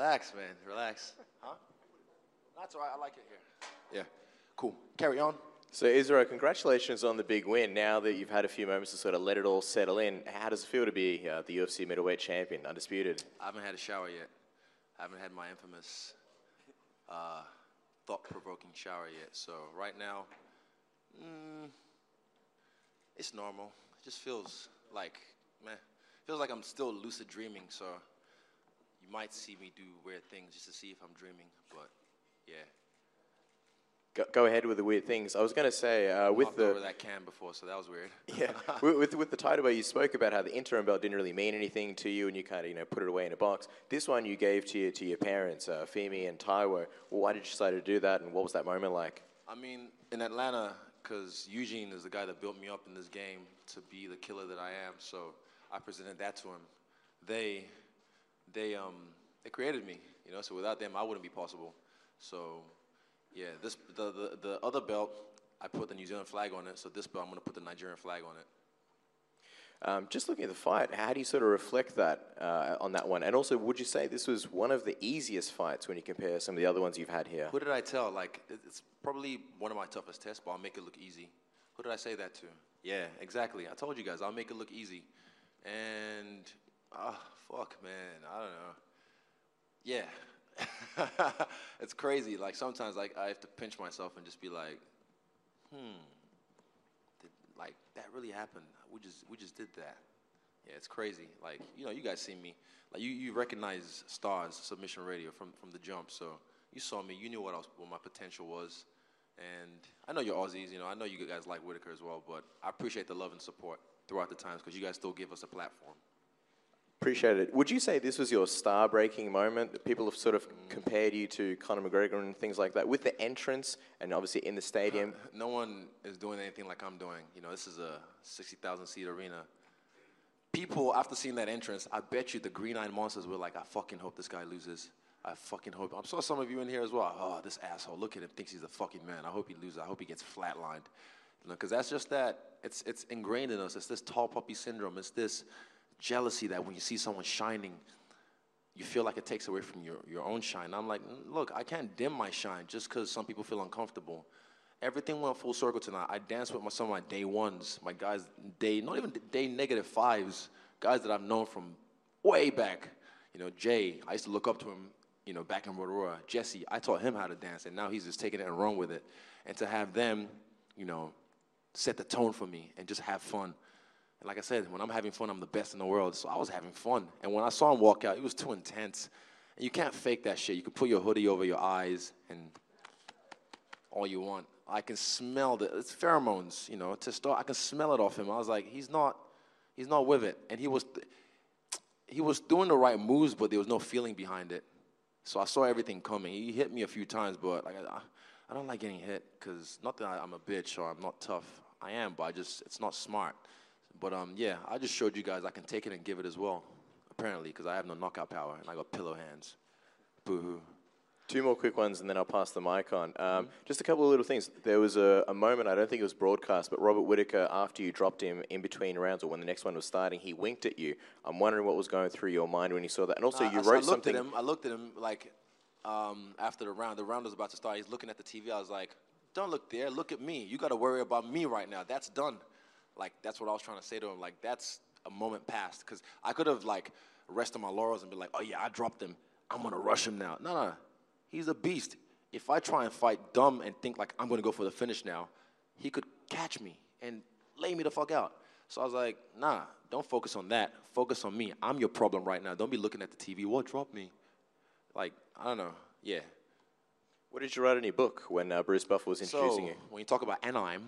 Relax, man. Relax. Huh? That's all right. I like it here. Yeah. Cool. Carry on. So, Israel, congratulations on the big win. Now that you've had a few moments to sort of let it all settle in, how does it feel to be the UFC middleweight champion, undisputed? I haven't had a shower yet. I haven't had my infamous thought-provoking shower yet. So right now, it's normal. It just feels like, feels like I'm still lucid dreaming. So you might see me do weird things just to see if I'm dreaming. But yeah. Go ahead with the weird things. I was going to say with the over that can before, so that was weird. Yeah, with the title where you spoke about how the interim belt didn't really mean anything to you, and you kind of put it away in a box. This one you gave to your parents, Femi and Taiwo. Well, why did you decide to do that, and what was that moment like? I mean, in Atlanta, because Eugene is the guy that built me up in this game to be the killer that I am. So I presented that to him. They created me, So without them, I wouldn't be possible. So. Yeah, the other belt, I put the New Zealand flag on it. So this belt, I'm going to put the Nigerian flag on it. Just looking at the fight, how do you sort of reflect that on that one? And also, would you say this was one of the easiest fights when you compare some of the other ones you've had here? Who did I tell? Like, it's probably one of my toughest tests, but I'll make it look easy. Who did I say that to? Yeah, exactly. I told you guys, I'll make it look easy. And, fuck, man, I don't know. Yeah. It's crazy. Like sometimes, like I have to pinch myself and just be like, like that really happened. We just did that. Yeah, it's crazy. Like you guys see me. Like you recognize Stars Submission Radio from the jump. So you saw me. You knew what my potential was. And I know you're Aussies. I know you guys like Whitaker as well. But I appreciate the love and support throughout the times because you guys still give us a platform. Appreciate it. Would you say this was your star-breaking moment? That people have sort of compared you to Conor McGregor and things like that with the entrance and obviously in the stadium. No one is doing anything like I'm doing. This is a 60,000-seat arena. People, after seeing that entrance, I bet you the green-eyed monsters were like, I fucking hope this guy loses. I fucking hope. I saw some of you in here as well. Oh, this asshole. Look at him. Thinks he's a fucking man. I hope he loses. I hope he gets flatlined. Because that's just that. It's ingrained in us. It's this tall puppy syndrome. It's this jealousy that when you see someone shining, you feel like it takes away from your own shine. I'm like, look, I can't dim my shine just because some people feel uncomfortable. Everything went full circle tonight. I danced with some of my day ones, my guys, not even day -5s, guys that I've known from way back. Jay, I used to look up to him, back in Rotorua. Jesse, I taught him how to dance, and now he's just taking it and run with it. And to have them, set the tone for me and just have fun. And like I said, when I'm having fun, I'm the best in the world. So I was having fun. And when I saw him walk out, it was too intense. And you can't fake that shit. You can put your hoodie over your eyes and all you want. I can smell it's pheromones, to start. I can smell it off him. I was like, he's not with it. And he was doing the right moves, but there was no feeling behind it. So I saw everything coming. He hit me a few times, but like I don't like getting hit because not that I'm a bitch or I'm not tough. I am, but it's not smart. But, yeah, I just showed you guys I can take it and give it as well, apparently, because I have no knockout power, and I got pillow hands. Boo-hoo. 2 more quick ones, and then I'll pass the mic on. Just a couple of little things. There was a moment, I don't think it was broadcast, but Robert Whitaker, after you dropped him in between rounds or when the next one was starting, he winked at you. I'm wondering what was going through your mind when you saw that. And also, you wrote something. I looked at him, like, after the round was about to start. He's looking at the TV. I was like, don't look there. Look at me. You got to worry about me right now. That's done. Like, that's what I was trying to say to him. Like, that's a moment past. Because I could have, like, rested my laurels and be like, oh, yeah, I dropped him. I'm going to rush him now. No. He's a beast. If I try and fight dumb and think, like, I'm going to go for the finish now, he could catch me and lay me the fuck out. So I was like, nah, don't focus on that. Focus on me. I'm your problem right now. Don't be looking at the TV. What dropped me? Like, I don't know. Yeah. What did you write in your book when Bruce Buffer was introducing you? When you talk about Anaheim,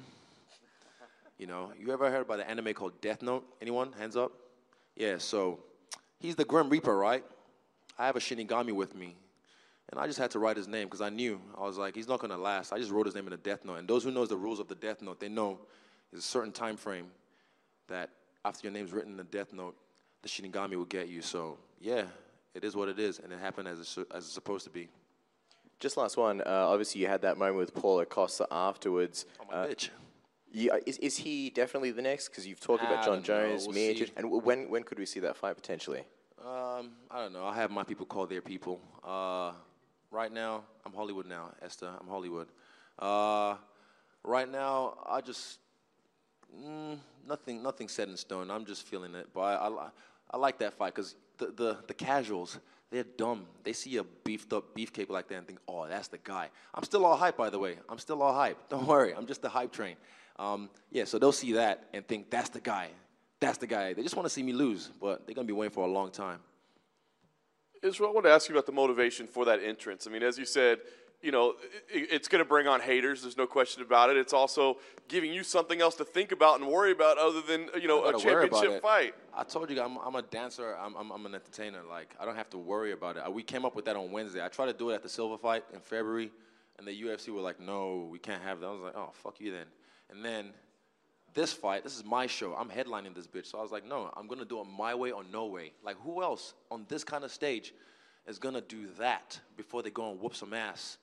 you ever heard about an anime called Death Note? Anyone? Hands up. Yeah, so he's the Grim Reaper, right? I have a Shinigami with me. And I just had to write his name because I knew. I was like, he's not going to last. I just wrote his name in a Death Note. And those who knows the rules of the Death Note, they know there's a certain time frame that after your name's written in the Death Note, the Shinigami will get you. So, yeah, it is what it is. And it happened as it's supposed to be. Just last one. Obviously, you had that moment with Paulo Costa afterwards. Oh, my bitch. Yeah, is he definitely the next? Because you've talked about John Jones, Miocic. And when could we see that fight potentially? I don't know. I have my people call their people. Right now, I'm Hollywood now, Esther. I'm Hollywood. Right now, I just nothing set in stone. I'm just feeling it. But I like that fight because the casuals, they're dumb. They see a beefed up beefcake like that and think, oh, that's the guy. I'm still all hype, by the way. I'm still all hype. Don't worry. I'm just the hype train. So they'll see that and think, that's the guy. That's the guy. They just want to see me lose, but they're going to be waiting for a long time. Israel, I want to ask you about the motivation for that entrance. I mean, as you said, it's going to bring on haters. There's no question about it. It's also giving you something else to think about and worry about other than, a championship fight. I told you, I'm a dancer. I'm an entertainer. Like, I don't have to worry about it. We came up with that on Wednesday. I tried to do it at the Silver fight in February, and the UFC were like, no, we can't have that. I was like, oh, fuck you then. And then this fight, this is my show. I'm headlining this bitch. So I was like, no, I'm going to do it my way or no way. Like, who else on this kind of stage is going to do that before they go and whoop some ass?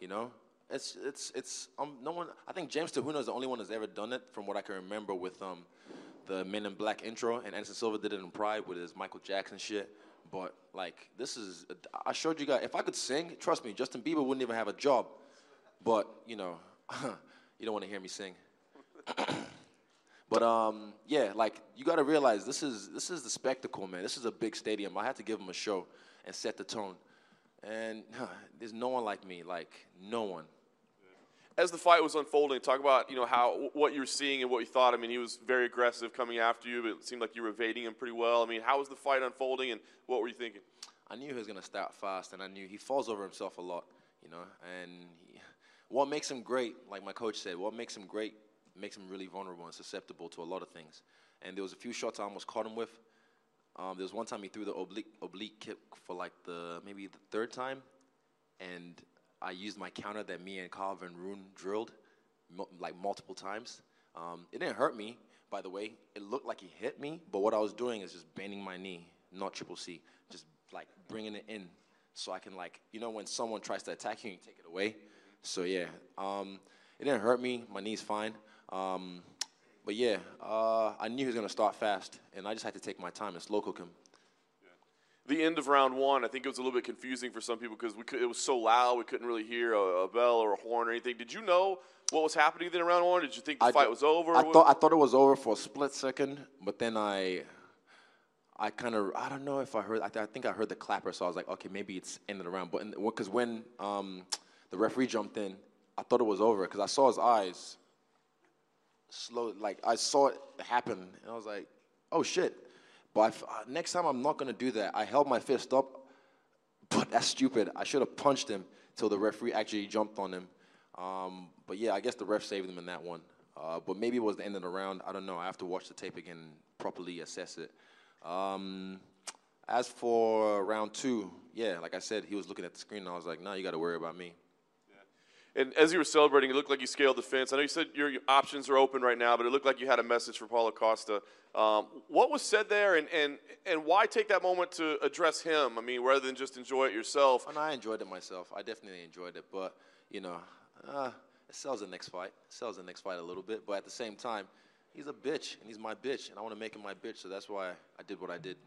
No one. I think James Tehuno is the only one that's ever done it, from what I can remember, with the Men in Black intro, and Anderson Silva did it in Pride with his Michael Jackson shit. But like, I showed you guys. If I could sing, trust me, Justin Bieber wouldn't even have a job. But you don't want to hear me sing. But like, you got to realize this is the spectacle, man. This is a big stadium. I had to give them a show and set the tone. And there's no one like me, like no one. As the fight was unfolding, talk about what you were seeing and what you thought. I mean, he was very aggressive coming after you, but it seemed like you were evading him pretty well. I mean, how was the fight unfolding, and what were you thinking? I knew he was gonna start fast, and I knew he falls over himself a lot, And what makes him great, like my coach said, what makes him great makes him really vulnerable and susceptible to a lot of things. And there was a few shots I almost caught him with. There was one time he threw the oblique kick for like maybe the third time, and I used my counter that me and Carl Van Roon drilled like multiple times. It didn't hurt me, by the way. It looked like he hit me, but what I was doing is just bending my knee, not triple C, just like bringing it in so I can, like, when someone tries to attack you, you take it away. So yeah, it didn't hurt me. My knee's fine. But yeah, I knew he was going to start fast, and I just had to take my time and slow cook him. The end of round one, I think it was a little bit confusing for some people because it was so loud we couldn't really hear a bell or a horn or anything. Did you know what was happening then in round one? Did you think the fight was over? I thought it was over for a split second, but then I don't know if I heard. I think I heard the clapper, so I was like, okay, maybe it's ended the round. But because when the referee jumped in, I thought it was over because I saw his eyes. Slow, like I saw it happen, and I was like, "Oh shit!" But next time I'm not gonna do that. I held my fist up, but that's stupid. I should have punched him till the referee actually jumped on him. But yeah, I guess the ref saved him in that one. But maybe it was the end of the round. I don't know. I have to watch the tape again and properly assess it. As for round two, yeah, like I said, he was looking at the screen, and I was like, "No, you got to worry about me." And as you were celebrating, it looked like you scaled the fence. I know you said your options are open right now, but it looked like you had a message for Paulo Costa. What was said there, and why take that moment to address him? I mean, rather than just enjoy it yourself. And I enjoyed it myself. I definitely enjoyed it. But, it sells the next fight. It sells the next fight a little bit. But at the same time, he's a bitch, and he's my bitch, and I want to make him my bitch. So that's why I did what I did.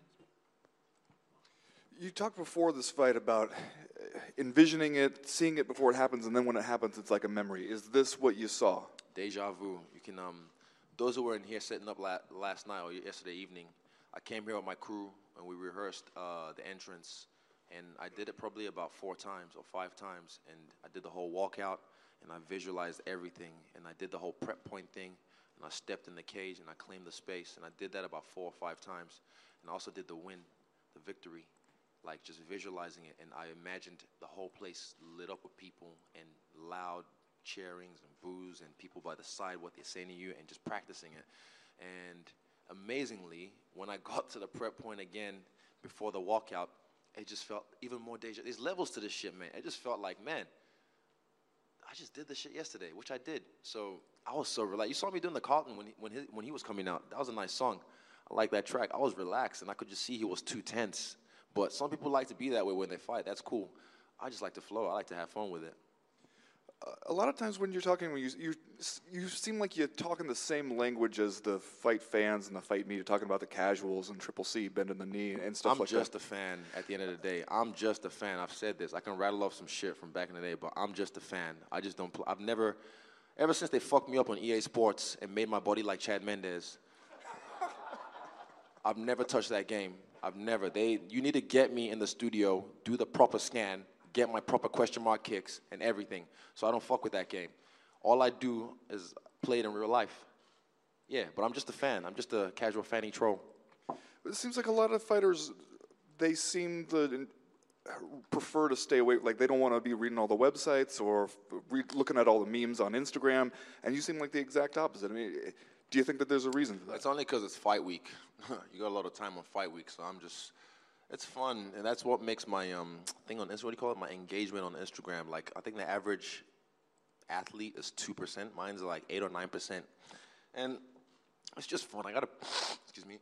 You talked before this fight about envisioning it, seeing it before it happens, and then when it happens, it's like a memory. Is this what you saw? Deja vu. You can, those who were in here setting up last night or yesterday evening, I came here with my crew, and we rehearsed the entrance, and I did it probably about 4 times or 5 times, and I did the whole walkout, and I visualized everything, and I did the whole prep point thing, and I stepped in the cage, and I claimed the space, and I did that about 4 or 5 times, and I also did the win, the victory. Like just visualizing it, and I imagined the whole place lit up with people and loud cheerings and boos and people by the side, what they're saying to you, and just practicing it. And amazingly, when I got to the prep point again before the walkout, it just felt even more deja. There's levels to this shit, man. It just felt like, man, I just did this shit yesterday, which I did. So I was so relaxed. You saw me doing the Carlton when he was coming out. That was a nice song. I like that track. I was relaxed, and I could just see he was too tense. But some people like to be that way when they fight. That's cool. I just like to flow. I like to have fun with it. A lot of times when you're talking, you seem like you talk in the same language as the fight fans and the fight media, talking about the casuals and Triple C bending the knee and stuff like that. I'm just a fan at the end of the day. I'm just a fan. I've said this. I can rattle off some shit from back in the day, but I'm just a fan. I just don't. I've never, ever since they fucked me up on EA Sports and made my body like Chad Mendes, I've never touched that game. I've never. You need to get me in the studio, do the proper scan, get my proper question mark kicks and everything. So I don't fuck with that game. All I do is play it in real life. Yeah, but I'm just a fan. I'm just a casual fanny troll. It seems like a lot of fighters, they seem to prefer to stay away. Like they don't want to be reading all the websites or looking at all the memes on Instagram. And you seem like the exact opposite. I mean, do you think that there's a reason for that? It's only because it's fight week. You got a lot of time on fight week, so I'm just. It's fun, and that's what makes my thing on Instagram. What do you call it? My engagement on Instagram. Like I think the average athlete is 2%. Mine's like 8 or 9%, and it's just fun. I gotta, excuse me.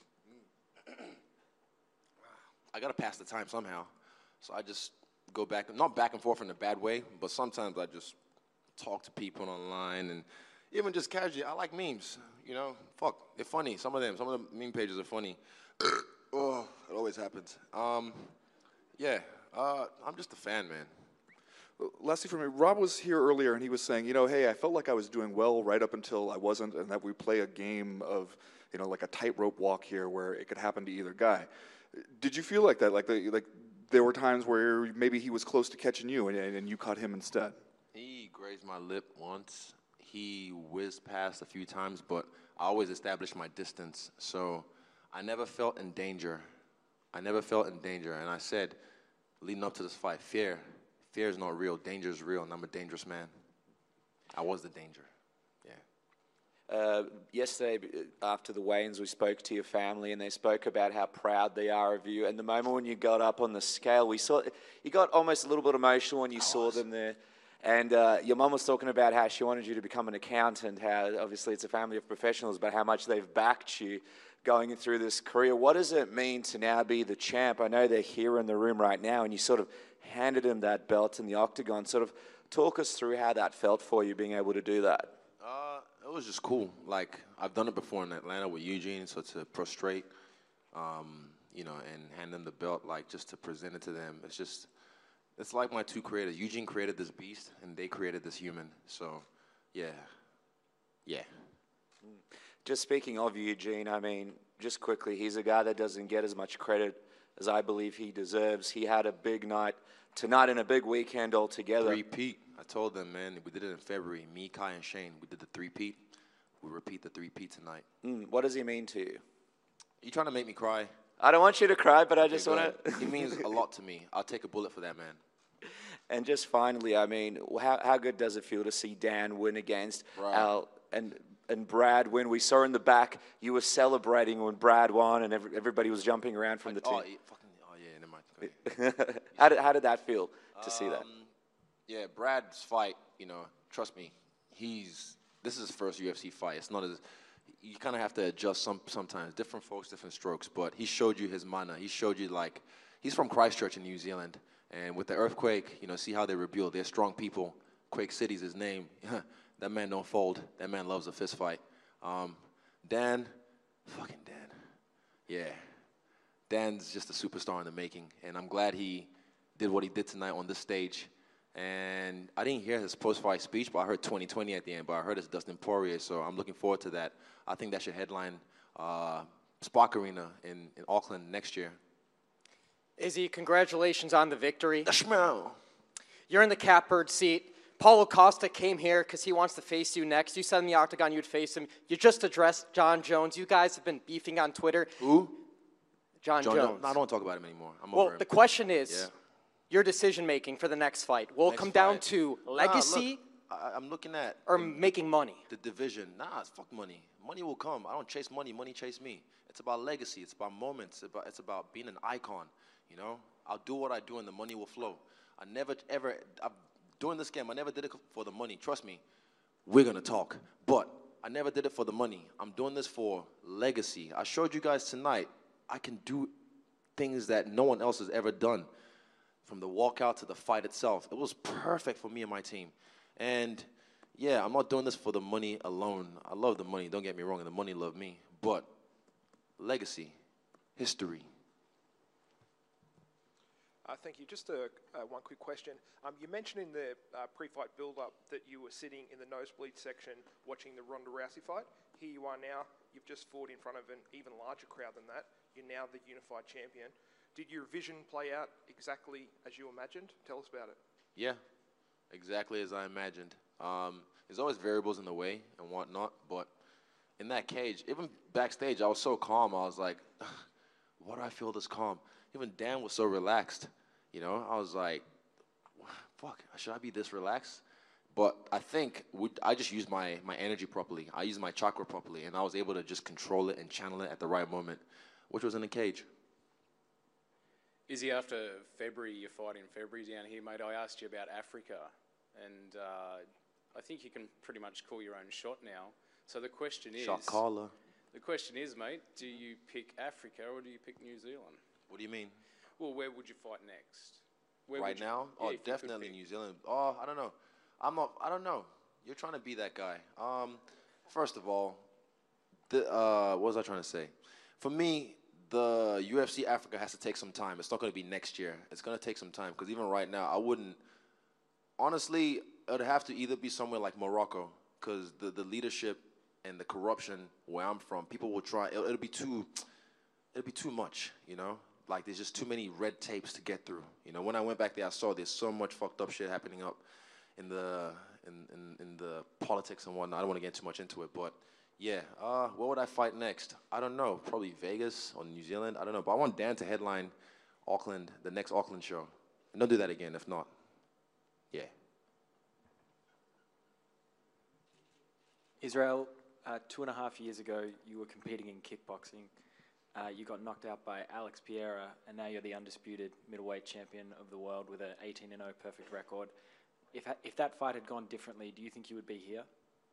I gotta pass the time somehow, so I just go back, not back and forth in a bad way, but sometimes I just talk to people online and even just casually. I like memes. You know, fuck, they're funny. Some of the meme pages are funny. Oh, it always happens. Yeah, I'm just a fan, man. Lastly for me, Rob was here earlier and he was saying, hey, I felt like I was doing well right up until I wasn't, and that we play a game of, like a tightrope walk here where it could happen to either guy. Did you feel like that? Like there were times where maybe he was close to catching you and you caught him instead? He grazed my lip once. He whizzed past a few times, but I always established my distance. So I never felt in danger. And I said, leading up to this fight, fear is not real. Danger is real, and I'm a dangerous man. I was the danger. Yeah. Yesterday, after the weigh-ins, we spoke to your family, and they spoke about how proud they are of you. And the moment when you got up on the scale, we saw you got almost a little bit emotional when you saw them there. And your mum was talking about how she wanted you to become an accountant, how obviously it's a family of professionals, but how much they've backed you going through this career. What does it mean to now be the champ? I know they're here in the room right now, and you sort of handed them that belt in the octagon. Sort of talk us through how that felt for you, being able to do that. It was just cool. Like, I've done it before in Atlanta with Eugene, so to prostrate, and hand them the belt, like, just to present it to them. It's like my two creators. Eugene created this beast, and they created this human. So, yeah. Just speaking of Eugene, I mean, just quickly, he's a guy that doesn't get as much credit as I believe he deserves. He had a big night tonight and a big weekend altogether. Three-peat. I told them, man, we did it in February. Me, Kai, and Shane, we did the three-peat. We repeat the three-peat tonight. What does he mean to you? You trying to make me cry? I don't want you to cry, but I just want to... He means a lot to me. I'll take a bullet for that, man. And just finally, I mean, how good does it feel to see Dan win against Al and Brad win? We saw in the back you were celebrating when Brad won, and everybody was jumping around from the team. Never mind. How did that feel to see that? Yeah, Brad's fight, trust me, this is his first UFC fight. It's not as, you kind of have to adjust sometimes. Different folks, different strokes, but he showed you his mana. He showed you, like, he's from Christchurch in New Zealand, and with the earthquake, see how they rebuild. They're strong people. Quake City's his name. That man don't fold. That man loves a fist fight. Dan, fucking Dan. Yeah. Dan's just a superstar in the making, and I'm glad he did what he did tonight on this stage. And I didn't hear his post-fight speech, but I heard 2020 at the end, but I heard it's Dustin Poirier, so I'm looking forward to that. I think that should headline Spark Arena in Auckland next year. Izzy, congratulations on the victory. Ashmel. You're in the catbird seat. Paulo Costa came here because he wants to face you next. You said in the octagon you'd face him. You just addressed John Jones. You guys have been beefing on Twitter. Who? John Jones. No, I don't want to talk about him anymore. I'm over him. The question is, your decision-making for the next fight. Will it come down to legacy? I'm looking at... Or making money? The division. It's fuck money. Money will come. I don't chase money. Money chase me. It's about legacy. It's about moments. It's about being an icon, I'll do what I do and the money will flow. I never, ever... Doing this game, I never did it for the money. Trust me, we're going to talk. But I never did it for the money. I'm doing this for legacy. I showed you guys tonight I can do things that no one else has ever done. From the walkout to the fight itself. It was perfect for me and my team. And yeah, I'm not doing this for the money alone. I love the money, don't get me wrong, and the money love me. But legacy, history. Thank you. Just one quick question. You mentioned in the pre-fight build-up that you were sitting in the nosebleed section watching the Ronda Rousey fight. Here you are now. You've just fought in front of an even larger crowd than that. You're now the unified champion. Did your vision play out exactly as you imagined? Tell us about it. Yeah, exactly as I imagined. There's always variables in the way and whatnot, but in that cage, even backstage, I was so calm. I was like, why do I feel this calm? Even Dan was so relaxed. You know, I was like, fuck, should I be this relaxed? But I think I just used my energy properly. I used my chakra properly, and I was able to just control it and channel it at the right moment, which was in the cage. Izzy, after February, your fight in February down here, mate, I asked you about Africa, and I think you can pretty much call your own shot now. So the question is... Shot caller. The question is, mate, do you pick Africa or do you pick New Zealand? What do you mean? Well, where would you fight next? Right now? Yeah, Oh, definitely New Zealand. Oh, I don't know. I don't know. You're trying to be that guy. First of all, what was I trying to say? For me, the UFC Africa has to take some time. It's not going to be next year. It's going to take some time because even right now, I wouldn't. Honestly, it would have to either be somewhere like Morocco because the leadership and the corruption where I'm from, people will try. It'll be too much, you know. Like there's just too many red tapes to get through. You know, when I went back there, I saw there's so much fucked up shit happening up in the politics and whatnot. I don't want to get too much into it, but yeah. What would I fight next? I don't know. Probably Vegas or New Zealand. I don't know. But I want Dan to headline Auckland, the next Auckland show. And don't do that again. If not, yeah. Israel, 2.5 years ago, you were competing in kickboxing. You got knocked out by Alex Pereira, and now you're the undisputed middleweight champion of the world with an 18-0 perfect record. If that fight had gone differently, do you think you would be here?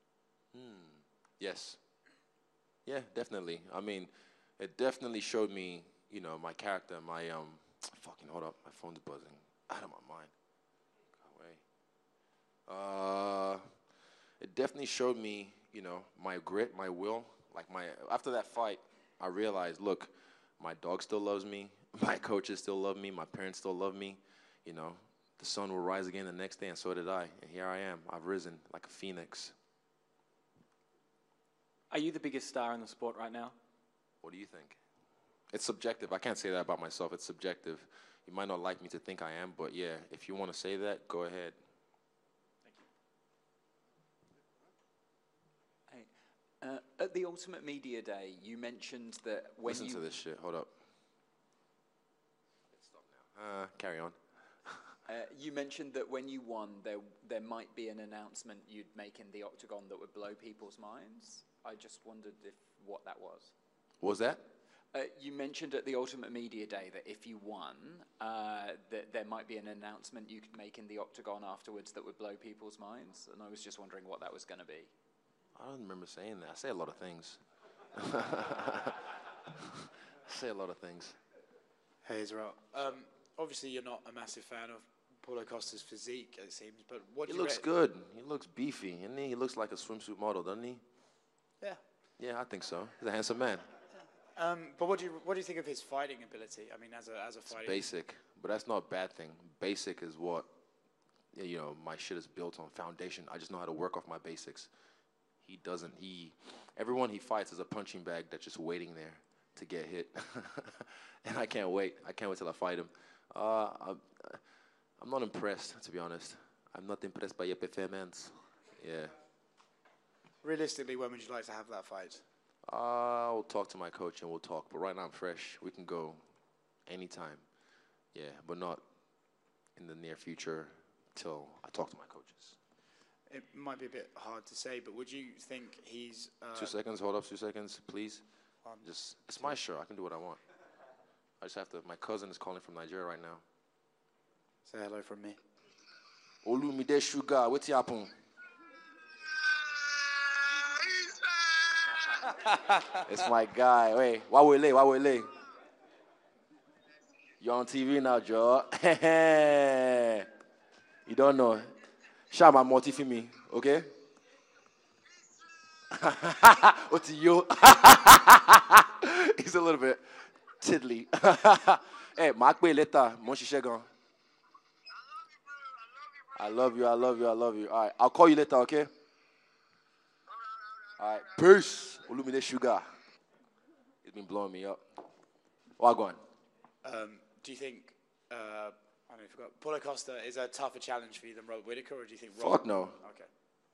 Yes. Yeah, definitely. I mean, it definitely showed me, you know, my character, my fucking hold up, my phone's buzzing. Out of my mind. Go away. It definitely showed me, you know, my grit, my will. Like after that fight, I realized, look, my dog still loves me, my coaches still love me, my parents still love me. You know, the sun will rise again the next day, and so did I. And here I am. I've risen like a phoenix. Are you the biggest star in the sport right now? What do you think? It's subjective. I can't say that about myself. It's subjective. You might not like me to think I am, but yeah, if you want to say that, go ahead. At the Ultimate Media Day, you mentioned that when Listen to this shit. Hold up. Stop now. Carry on. You mentioned that when you won, there might be an announcement you'd make in the octagon that would blow people's minds. I just wondered what that was. What was that? You mentioned at the Ultimate Media Day that if you won, that there might be an announcement you could make in the octagon afterwards that would blow people's minds, and I was just wondering what that was going to be. I don't remember saying that. I say a lot of things. I say a lot of things. Hey, Israel. Obviously, you're not a massive fan of Paulo Costa's physique, it seems, but what do He you looks good. He looks beefy, and he looks like a swimsuit model, doesn't he? Yeah. Yeah, I think so. He's a handsome man. But what do you think of his fighting ability? I mean, as a fighter. Basic, but that's not a bad thing. Basic is what, you know, my shit is built on. Foundation. I just know how to work off my basics. He doesn't. Everyone he fights is a punching bag that's just waiting there to get hit. And I can't wait. I can't wait till I fight him. I'm not impressed, to be honest. I'm not impressed by your performance. Yeah. Realistically, when would you like to have that fight? I'll talk to my coach and we'll talk. But right now I'm fresh. We can go anytime. Yeah, but not in the near future till I talk to my coaches. It might be a bit hard to say, but would you think he's... 2 seconds, hold up 2 seconds, please. It's my show, I can do what I want. I just have to, my cousin is calling from Nigeria right now. Say hello from me. Olumide Sugar, what's happening? It's my guy. Wait, why we late? You're on TV now, Joe. You don't know. Shout out Morty for me, okay? What's you? He's a little bit tiddly. Hey, Mark Bay later. Mon Shishegon. I love you. All right, I'll call you later, okay? All right, peace. Olumide Sugar. He's been blowing me up. Wagwan. Do you think, I don't know, I forgot, Paulo Costa is a tougher challenge for you than Robert Whittaker, or do you think Robert? Fuck no. Okay.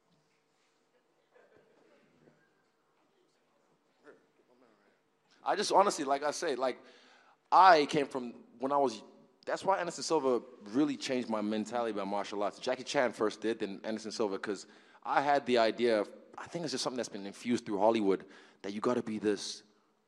I just honestly, like I say, like I came from when I was. That's why Anderson Silva really changed my mentality about martial arts. Jackie Chan first did, then Anderson Silva, because I had the idea of, I think it's just something that's been infused through Hollywood, that you got to be this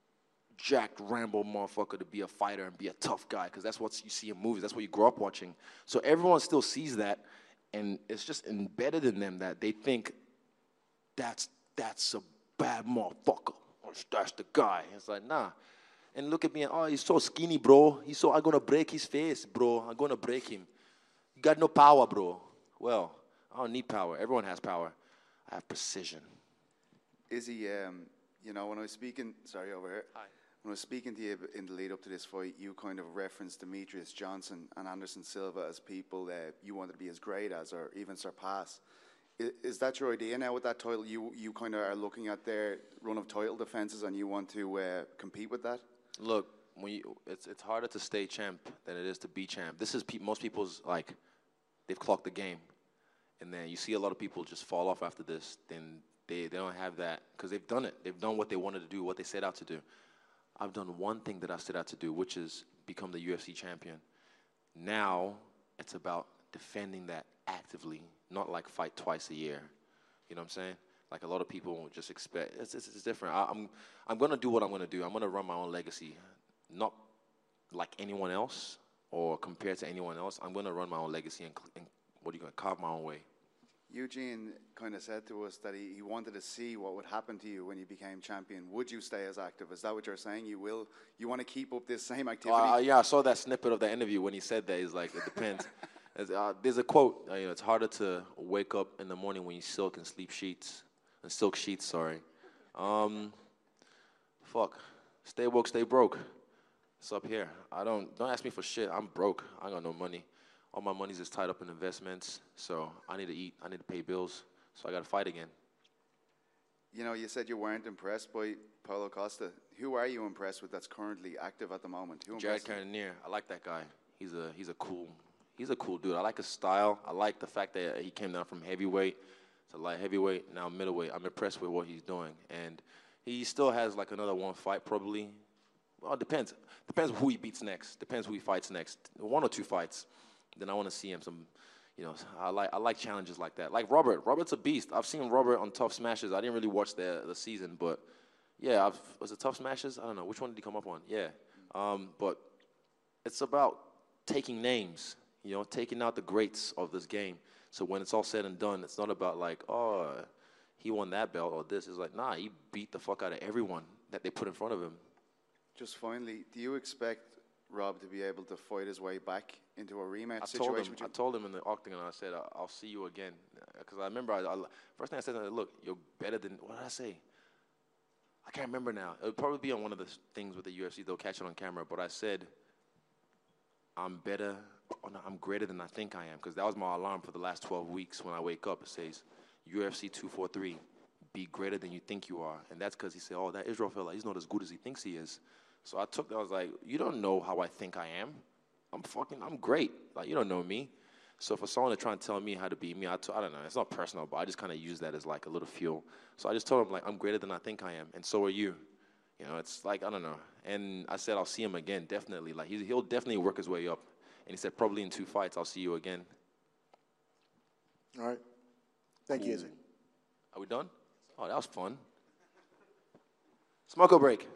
jacked Rambo motherfucker to be a fighter and be a tough guy, because that's what you see in movies. That's what you grow up watching. So everyone still sees that, and it's just embedded in them that they think that's a bad motherfucker. That's the guy. It's like, nah. And look at me, oh, he's so skinny, bro. I'm going to break his face, bro. I'm going to break him. You got no power, bro. Well, I don't need power. Everyone has power. I have precision. Izzy, you know, when I was speaking, sorry, over here. Hi. When I was speaking to you in the lead up to this fight, you kind of referenced Demetrius Johnson and Anderson Silva as people that you wanted to be as great as or even surpass. Is that your idea now with that title? You kind of are looking at their run of title defenses and you want to compete with that? Look, it's harder to stay champ than it is to be champ. This is most people's, like, they've clocked the game. And then you see a lot of people just fall off after this. Then they don't have that because they've done it. They've done what they wanted to do, what they set out to do. I've done one thing that I set out to do, which is become the UFC champion. Now it's about defending that actively, not like fight twice a year. You know what I'm saying? Like a lot of people just expect, it's different. I'm going to do what I'm going to do. I'm going to run my own legacy, not like anyone else or compared to anyone else. I'm going to run my own legacy and carve my own way. Eugene kind of said to us that he wanted to see what would happen to you when you became champion. Would you stay as active? Is that what you're saying? You want to keep up this same activity? Yeah, I saw that snippet of the interview when he said that. He's like, it depends. There's a quote, it's harder to wake up in the morning when you silk sheets, sorry. Fuck. Stay woke, stay broke. It's up here. Don't ask me for shit. I'm broke. I ain't got no money. All my money's just tied up in investments. So I need to eat. I need to pay bills. So I got to fight again. You know, you said you weren't impressed by Paulo Costa. Who are you impressed with that's currently active at the moment? Jared Cannonier. I like that guy. He's a cool dude. I like his style. I like the fact that he came down from heavyweight to light heavyweight, now middleweight. I'm impressed with what he's doing. And he still has like another one fight probably. Well, it depends. Depends who he beats next. Depends who he fights next. 1 or 2 fights. Then I want to see him some, I like challenges like that. Like Robert. Robert's a beast. I've seen Robert on Tough Smashes. I didn't really watch the season, but yeah, was it Tough Smashes? I don't know. Which one did he come up on? Yeah. But it's about taking names, taking out the greats of this game. So when it's all said and done, it's not about like, oh, he won that belt or this. It's like, nah, he beat the fuck out of everyone that they put in front of him. Just finally, do you expect Rob to be able to fight his way back into a rematch situation? I told him in the octagon, I said, I'll see you again. Because I remember, first thing I said, look, you're better than, what did I say? I can't remember now. It would probably be on one of the things with the UFC. They'll catch it on camera. But I said, I'm greater than I think I am. Because that was my alarm for the last 12 weeks. When I wake up, it says, UFC 243, be greater than you think you are. And that's because he said, oh, that Israel fella, he's not as good as he thinks he is. So I took that, I was like, you don't know how I think I am. I'm great. Like, you don't know me. So for someone to try and tell me how to be me, I don't know, it's not personal, but I just kind of use that as like a little fuel. So I just told him, like, I'm greater than I think I am, and so are you. It's like, I don't know. And I said, I'll see him again, definitely. Like, he'll definitely work his way up. And he said, probably in 2 fights, I'll see you again. All right. Thank you, Izzy. Are we done? Oh, that was fun. Smoke or break?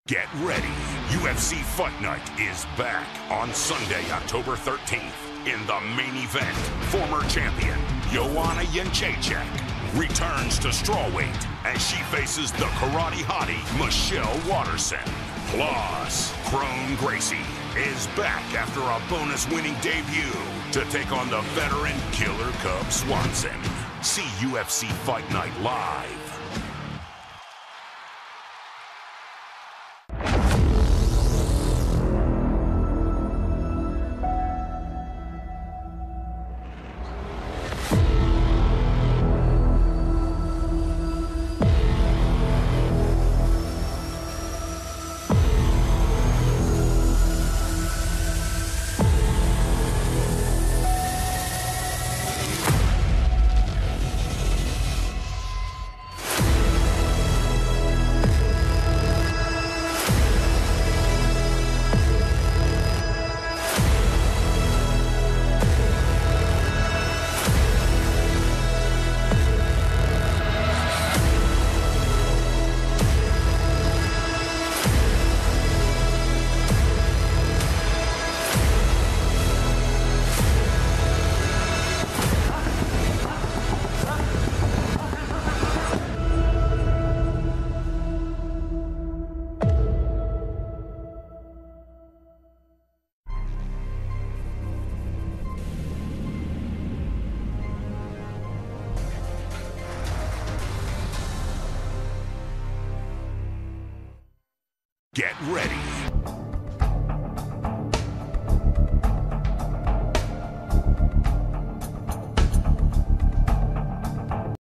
Get ready. UFC Fight Night is back on Sunday, October 13th. In the main event, former champion Joanna Jędrzejczyk returns to strawweight as she faces the karate hottie Michelle Waterson. Plus, Crone Gracie is back after a bonus-winning debut to take on the veteran Killer Cub Swanson. See UFC Fight Night live. Get ready.